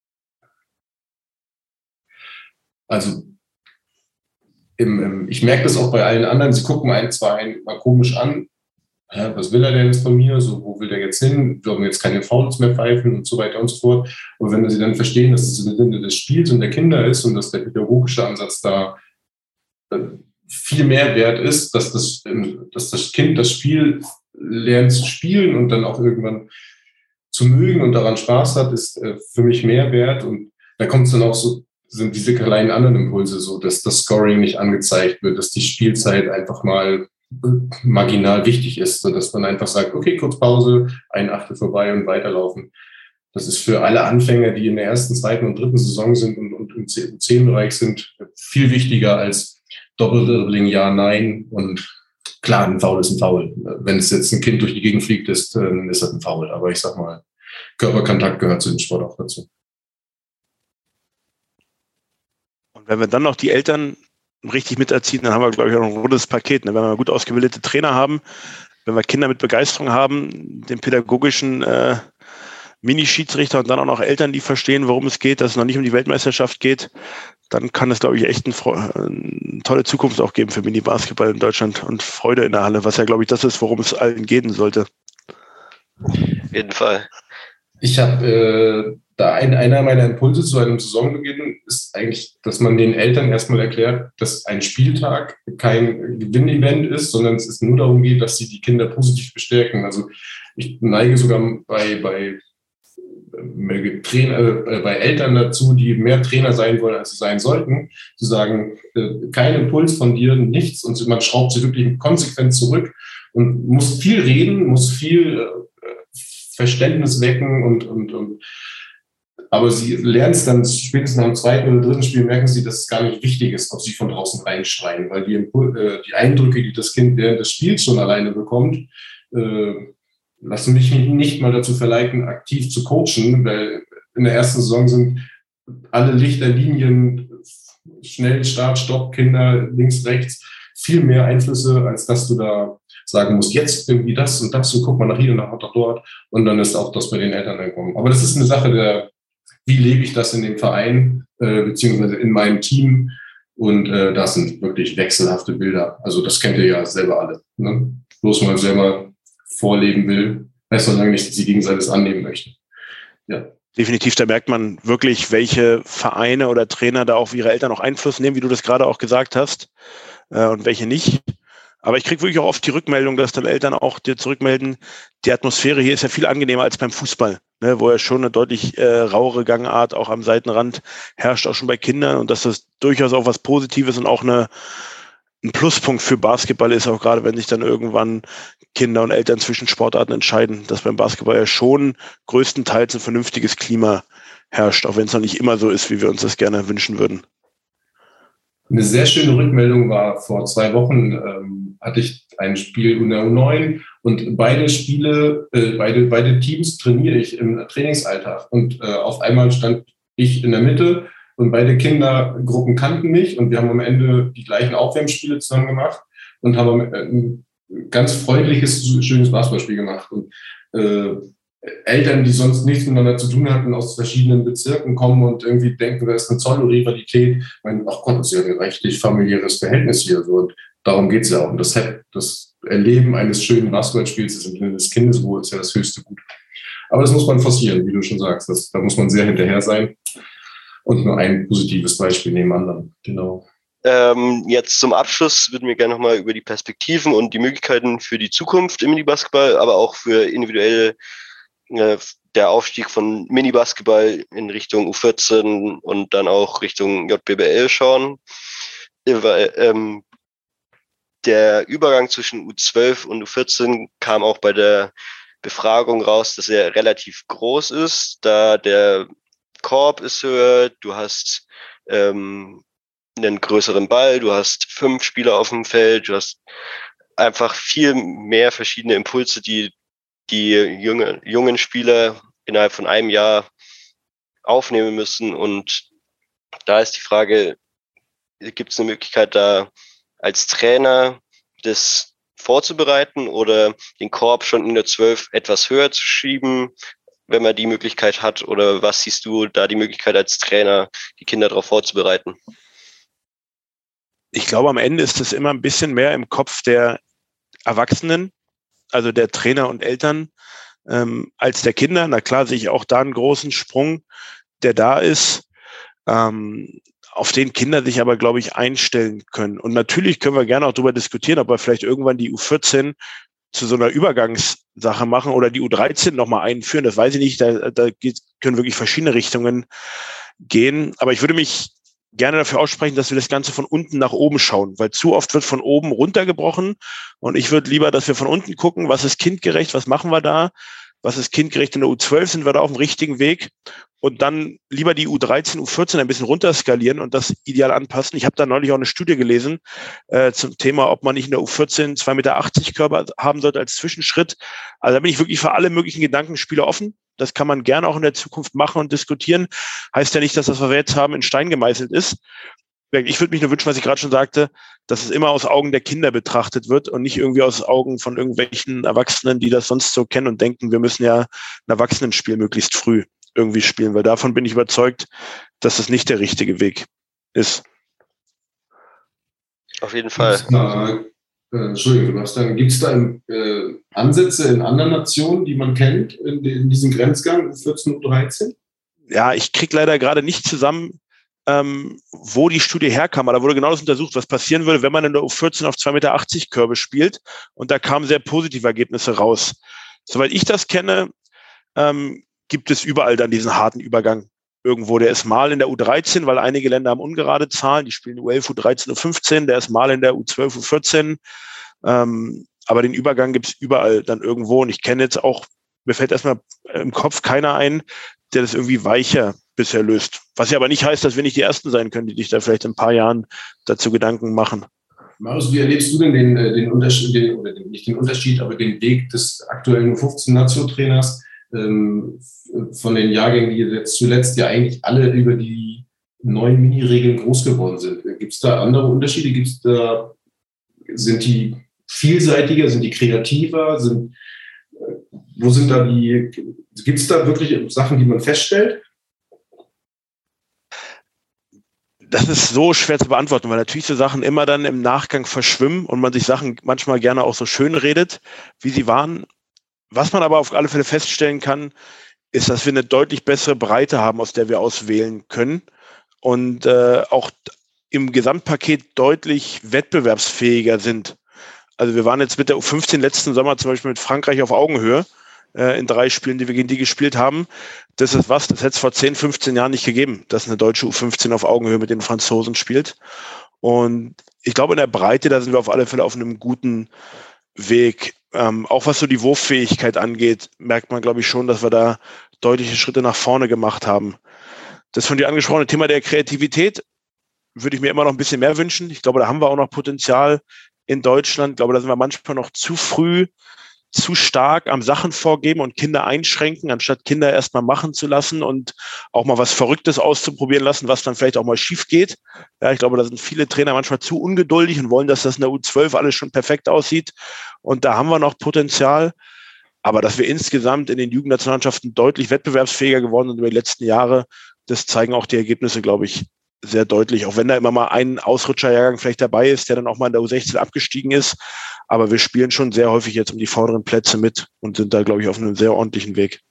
Also im, im, ich merke das auch bei allen anderen, sie gucken einen zwar einen mal komisch an, ja, was will er denn jetzt von mir, so, wo will der jetzt hin, wir haben jetzt keine Fouls mehr pfeifen und so weiter und so fort. Aber wenn sie dann verstehen, dass es im Sinne des Spiels und der Kinder ist und dass der pädagogische Ansatz da viel mehr wert ist, dass das, dass das Kind das Spiel lernt zu spielen und dann auch irgendwann zu mögen und daran Spaß hat, ist für mich mehr wert. Und da kommt es dann auch so, sind diese kleinen anderen Impulse so, dass das Scoring nicht angezeigt wird, dass die Spielzeit einfach mal marginal wichtig ist, sodass man einfach sagt, okay, kurz Pause, ein Achtel vorbei und weiterlaufen. Das ist für alle Anfänger, die in der ersten, zweiten und dritten Saison sind und, und im Zehn-Bereich sind, viel wichtiger als Doppeldribbling, ja, nein und klar, ein Foul ist ein Foul. Wenn es jetzt ein Kind durch die Gegend fliegt, ist, dann ist das ein Foul. Aber ich sag mal, Körperkontakt gehört zu dem Sport auch dazu. Und wenn wir dann noch die Eltern richtig miterziehen, dann haben wir, glaube ich, auch noch ein rundes Paket. Wenn wir gut ausgebildete Trainer haben, wenn wir Kinder mit Begeisterung haben, den pädagogischen äh, Mini-Schiedsrichter und dann auch noch Eltern, die verstehen, worum es geht, dass es noch nicht um die Weltmeisterschaft geht, dann kann es, glaube ich, echt ein, eine tolle Zukunft auch geben für Mini-Basketball in Deutschland und Freude in der Halle, was ja, glaube ich, das ist, worum es allen gehen sollte. Auf jeden Fall. Ich habe äh, da ein, einer meiner Impulse zu einem Saisonbeginn ist eigentlich, dass man den Eltern erstmal erklärt, dass ein Spieltag kein Gewinnevent ist, sondern es ist nur darum geht, dass sie die Kinder positiv bestärken. Also ich neige sogar bei, bei Trainer, äh, bei Eltern dazu, die mehr Trainer sein wollen, als sie sein sollten, zu sagen, äh, kein Impuls von dir, nichts, und man schraubt sie wirklich konsequent zurück und muss viel reden, muss viel äh, Verständnis wecken und, und, und aber sie lernen es dann spätestens nach dem zweiten oder dritten Spiel, merken sie, dass es gar nicht wichtig ist, ob sie von draußen reinschreien, weil die, Impul- äh, die Eindrücke, die das Kind während des Spiels schon alleine bekommt, äh, lassen mich nicht mal dazu verleiten, aktiv zu coachen, weil in der ersten Saison sind alle Lichterlinien, schnell Start, Stopp, Kinder, links, rechts, viel mehr Einflüsse, als dass du da sagen musst, jetzt irgendwie das und das und guck mal nach hier und nach dort, und dann ist auch das bei den Eltern angekommen. Aber das ist eine Sache der, wie lebe ich das in dem Verein, äh, beziehungsweise in meinem Team, und äh, das sind wirklich wechselhafte Bilder. Also das kennt ihr ja selber alle. Ne? Bloß mal selber vorleben will, heißt noch lange nicht, dass die Gegenseite es annehmen möchte. Ja. Definitiv, da merkt man wirklich, welche Vereine oder Trainer da auf ihre Eltern auch Einfluss nehmen, wie du das gerade auch gesagt hast, äh, und welche nicht. Aber ich kriege wirklich auch oft die Rückmeldung, dass dann Eltern auch dir zurückmelden, die Atmosphäre hier ist ja viel angenehmer als beim Fußball, ne, wo ja schon eine deutlich äh, rauere Gangart auch am Seitenrand herrscht, auch schon bei Kindern, und dass das durchaus auch was Positives und auch eine, ein Pluspunkt für Basketball ist, auch gerade wenn sich dann irgendwann Kinder und Eltern zwischen Sportarten entscheiden, dass beim Basketball ja schon größtenteils ein vernünftiges Klima herrscht, auch wenn es noch nicht immer so ist, wie wir uns das gerne wünschen würden. Eine sehr schöne Rückmeldung war, vor zwei Wochen ähm, hatte ich ein Spiel in der U neun, und beide Spiele, äh, beide, beide Teams trainiere ich im Trainingsalltag, und äh, auf einmal stand ich in der Mitte und beide Kindergruppen kannten mich, und wir haben am Ende die gleichen Aufwärmspiele zusammen gemacht und haben ein ganz freundliches, schönes Basketballspiel gemacht. Und äh, Eltern, die sonst nichts miteinander zu tun hatten, aus verschiedenen Bezirken kommen und irgendwie denken, da ist eine Zoll-Rivalität. Ich meine, ach Gott, das ist ja ein rechtlich familiäres Verhältnis hier. So. Und darum geht es ja auch. Und das, das Erleben eines schönen Basketballspiels ist im Sinne des Kindeswohls ist ja das höchste Gut. Aber das muss man forcieren, wie du schon sagst. Das, da muss man sehr hinterher sein und nur ein positives Beispiel neben anderen. Genau. Ähm, jetzt zum Abschluss würden wir gerne nochmal über die Perspektiven und die Möglichkeiten für die Zukunft im Mini-Basketball, aber auch für individuelle der Aufstieg von Mini-Basketball in Richtung U vierzehn und dann auch Richtung J B B L schauen. Ähm, der Übergang zwischen U zwölf und U vierzehn kam auch bei der Befragung raus, dass er relativ groß ist, da der Korb ist höher, du hast ähm, einen größeren Ball, du hast fünf Spieler auf dem Feld, du hast einfach viel mehr verschiedene Impulse, die die junge, jungen Spieler innerhalb von einem Jahr aufnehmen müssen. Und da ist die Frage, gibt es eine Möglichkeit, da als Trainer das vorzubereiten oder den Korb schon in der zwölf etwas höher zu schieben, wenn man die Möglichkeit hat? Oder was siehst du da die Möglichkeit als Trainer, die Kinder darauf vorzubereiten? Ich glaube, am Ende ist es immer ein bisschen mehr im Kopf der Erwachsenen, also der Trainer und Eltern, ähm, als der Kinder. Na klar, sehe ich auch da einen großen Sprung, der da ist, ähm, auf den Kinder sich aber, glaube ich, einstellen können. Und natürlich können wir gerne auch darüber diskutieren, ob wir vielleicht irgendwann die U vierzehn zu so einer Übergangssache machen oder die U dreizehn nochmal einführen. Das weiß ich nicht, da, da geht, können wirklich verschiedene Richtungen gehen. Aber ich würde mich gerne dafür aussprechen, dass wir das Ganze von unten nach oben schauen, weil zu oft wird von oben runtergebrochen, und ich würde lieber, dass wir von unten gucken, was ist kindgerecht, was machen wir da, was ist kindgerecht in der U zwölf, sind wir da auf dem richtigen Weg und dann lieber die U dreizehn, U vierzehn ein bisschen runterskalieren und das ideal anpassen. Ich habe da neulich auch eine Studie gelesen äh, zum Thema, ob man nicht in der U vierzehn zwei Meter achtzig Körper haben sollte als Zwischenschritt. Also da bin ich wirklich für alle möglichen Gedankenspiele offen. Das kann man gerne auch in der Zukunft machen und diskutieren. Heißt ja nicht, dass das, was wir jetzt haben, in Stein gemeißelt ist. Ich würde mich nur wünschen, was ich gerade schon sagte, dass es immer aus Augen der Kinder betrachtet wird und nicht irgendwie aus Augen von irgendwelchen Erwachsenen, die das sonst so kennen und denken, wir müssen ja ein Erwachsenenspiel möglichst früh irgendwie spielen, weil davon bin ich überzeugt, dass das nicht der richtige Weg ist. Auf jeden Fall. Da, äh, Entschuldigung, Sebastian, gibt es da äh, Ansätze in anderen Nationen, die man kennt, in, in diesem Grenzgang vierzehn U dreizehn? Ja, ich kriege leider gerade nicht zusammen, Ähm, wo die Studie herkam. Da wurde genau das untersucht, was passieren würde, wenn man in der U vierzehn auf zwei Meter achtzig Körbe spielt. Und da kamen sehr positive Ergebnisse raus. Soweit ich das kenne, ähm, gibt es überall dann diesen harten Übergang irgendwo. Der ist mal in der U dreizehn, weil einige Länder haben ungerade Zahlen. Die spielen U elf, U dreizehn, U fünfzehn. Der ist mal in der U zwölf, U vierzehn. Ähm, aber den Übergang gibt es überall dann irgendwo. Und ich kenne jetzt auch, mir fällt erstmal im Kopf keiner ein, der das irgendwie weicher bisher löst. Was ja aber nicht heißt, dass wir nicht die Ersten sein können, die sich da vielleicht in ein paar Jahren dazu Gedanken machen. Marius, wie erlebst du denn den, den Unterschied, den, oder den, nicht den Unterschied, aber den Weg des aktuellen U fünfzehn-Nationaltrainers ähm, von den Jahrgängen, die jetzt zuletzt ja eigentlich alle über die neuen Mini-Regeln groß geworden sind? Gibt es da andere Unterschiede? Gibt's da, sind die vielseitiger, sind die kreativer? Sind, wo sind da die, gibt es da wirklich Sachen, die man feststellt? Das ist so schwer zu beantworten, weil natürlich so Sachen immer dann im Nachgang verschwimmen und man sich Sachen manchmal gerne auch so schön redet, wie sie waren. Was man aber auf alle Fälle feststellen kann, ist, dass wir eine deutlich bessere Breite haben, aus der wir auswählen können und äh, auch im Gesamtpaket deutlich wettbewerbsfähiger sind. Also wir waren jetzt mit der U fünfzehn letzten Sommer zum Beispiel mit Frankreich auf Augenhöhe äh, in drei Spielen, die wir gegen die gespielt haben. Das ist was, das hätte es vor zehn, fünfzehn Jahren nicht gegeben, dass eine deutsche U fünfzehn auf Augenhöhe mit den Franzosen spielt. Und ich glaube, in der Breite, da sind wir auf alle Fälle auf einem guten Weg. Ähm, auch was so die Wurffähigkeit angeht, merkt man, glaube ich, schon, dass wir da deutliche Schritte nach vorne gemacht haben. Das von dir angesprochene Thema der Kreativität würde ich mir immer noch ein bisschen mehr wünschen. Ich glaube, da haben wir auch noch Potenzial in Deutschland. Ich glaube, da sind wir manchmal noch zu früh, zu stark am Sachen vorgeben und Kinder einschränken, anstatt Kinder erstmal machen zu lassen und auch mal was Verrücktes auszuprobieren lassen, was dann vielleicht auch mal schief geht. Ja, ich glaube, da sind viele Trainer manchmal zu ungeduldig und wollen, dass das in der U zwölf alles schon perfekt aussieht. Und da haben wir noch Potenzial. Aber dass wir insgesamt in den Jugendnationalmannschaften deutlich wettbewerbsfähiger geworden sind über die letzten Jahre, das zeigen auch die Ergebnisse, glaube ich, sehr deutlich. Auch wenn da immer mal ein Ausrutscherjahrgang vielleicht dabei ist, der dann auch mal in der U sechzehn abgestiegen ist. Aber wir spielen schon sehr häufig jetzt um die vorderen Plätze mit und sind da, glaube ich, auf einem sehr ordentlichen Weg.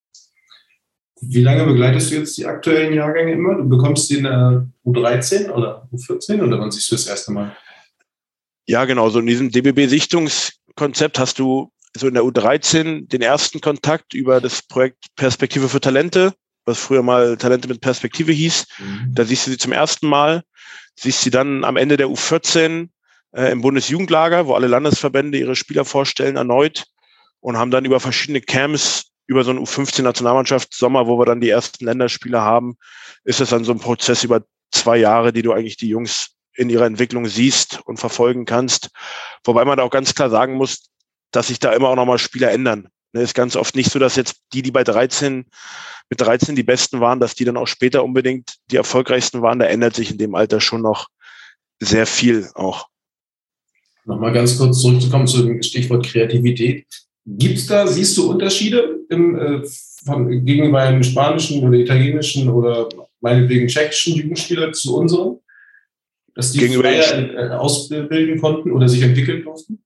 Wie lange begleitest du jetzt die aktuellen Jahrgänge immer? Du bekommst die in der U dreizehn oder U vierzehn oder wann siehst du das erste Mal? Ja, genau. So in diesem D B B-Sichtungskonzept hast du so in der U dreizehn den ersten Kontakt über das Projekt Perspektive für Talente, was früher mal Talente mit Perspektive hieß. Mhm. Da siehst du sie zum ersten Mal, siehst sie dann am Ende der U vierzehn äh, im Bundesjugendlager, wo alle Landesverbände ihre Spieler vorstellen erneut und haben dann über verschiedene Camps, über so einen U fünfzehn-Nationalmannschaft Sommer, wo wir dann die ersten Länderspiele haben, ist das dann so ein Prozess über zwei Jahre, die du eigentlich die Jungs in ihrer Entwicklung siehst und verfolgen kannst. Wobei man da auch ganz klar sagen muss, dass sich da immer auch nochmal Spieler ändern. Es ist ganz oft nicht so, dass jetzt die, die bei dreizehn, mit dreizehn die Besten waren, dass die dann auch später unbedingt die erfolgreichsten waren. Da ändert sich in dem Alter schon noch sehr viel auch. Nochmal ganz kurz zurückzukommen zu dem Stichwort Kreativität. Gibt es da, siehst du Unterschiede im, äh, von, gegenüber einem spanischen oder italienischen oder meinetwegen tschechischen Jugendspieler zu unserem? Dass die gegenüber freier äh, ausbilden konnten oder sich entwickeln durften?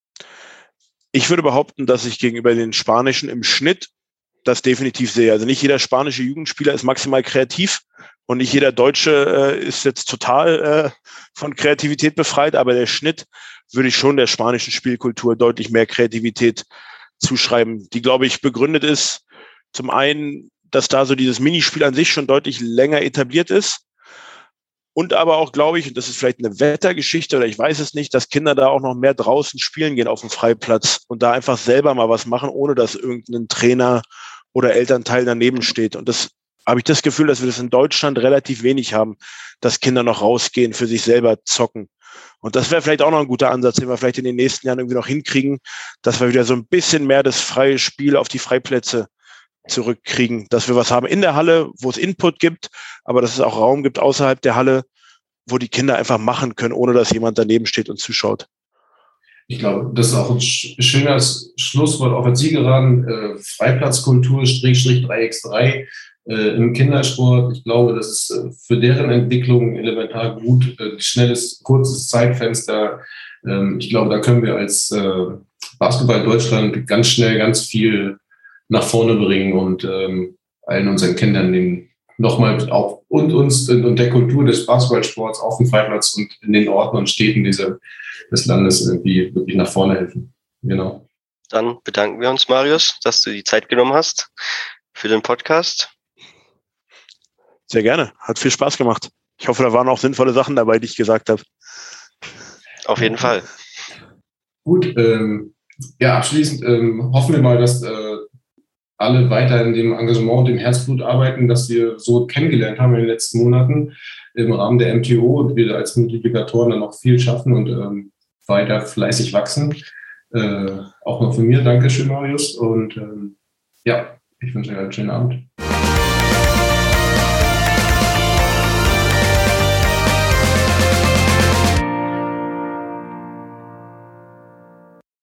Ich würde behaupten, dass ich gegenüber den Spanischen im Schnitt das definitiv sehe. Also nicht jeder spanische Jugendspieler ist maximal kreativ und nicht jeder Deutsche äh, ist jetzt total äh, von Kreativität befreit, aber der Schnitt würde ich schon der spanischen Spielkultur deutlich mehr Kreativität zuschreiben, die, glaube ich, begründet ist. Zum einen, dass da so dieses Minispiel an sich schon deutlich länger etabliert ist Und aber auch, glaube ich, und das ist vielleicht eine Wettergeschichte oder ich weiß es nicht, dass Kinder da auch noch mehr draußen spielen gehen auf dem Freiplatz und da einfach selber mal was machen, ohne dass irgendein Trainer oder Elternteil daneben steht. Und das habe ich das Gefühl, dass wir das in Deutschland relativ wenig haben, dass Kinder noch rausgehen, für sich selber zocken. Und das wäre vielleicht auch noch ein guter Ansatz, den wir vielleicht in den nächsten Jahren irgendwie noch hinkriegen, dass wir wieder so ein bisschen mehr das freie Spiel auf die Freiplätze zurückkriegen, dass wir was haben in der Halle, wo es Input gibt, aber dass es auch Raum gibt außerhalb der Halle, wo die Kinder einfach machen können, ohne dass jemand daneben steht und zuschaut. Ich glaube, das ist auch ein schönes Schlusswort auf der Zielgeraden. Äh, Freiplatzkultur, Strich, drei mal drei äh, im Kindersport. Ich glaube, das ist äh, für deren Entwicklung elementar gut. Äh, schnelles, kurzes Zeitfenster. Ähm, ich glaube, da können wir als äh, Basketball Deutschland ganz schnell ganz viel nach vorne bringen und ähm, allen unseren Kindern den nochmal auch und uns und der Kultur des Basketballsports auf dem Freiplatz und in den Orten und Städten dieser, des Landes irgendwie wirklich nach vorne helfen. Genau. Dann bedanken wir uns, Marius, dass du die Zeit genommen hast für den Podcast. Sehr gerne. Hat viel Spaß gemacht. Ich hoffe, da waren auch sinnvolle Sachen dabei, die ich gesagt habe. Auf jeden Fall. Gut. Ähm, ja, abschließend ähm, hoffen wir mal, dass äh, alle weiter in dem Engagement und dem Herzblut arbeiten, das wir so kennengelernt haben in den letzten Monaten im Rahmen der M T O und wir als Multiplikatoren dann noch viel schaffen und ähm, weiter fleißig wachsen. Äh, auch noch von mir, Dankeschön, Marius. Und ähm, ja, ich wünsche euch einen schönen Abend.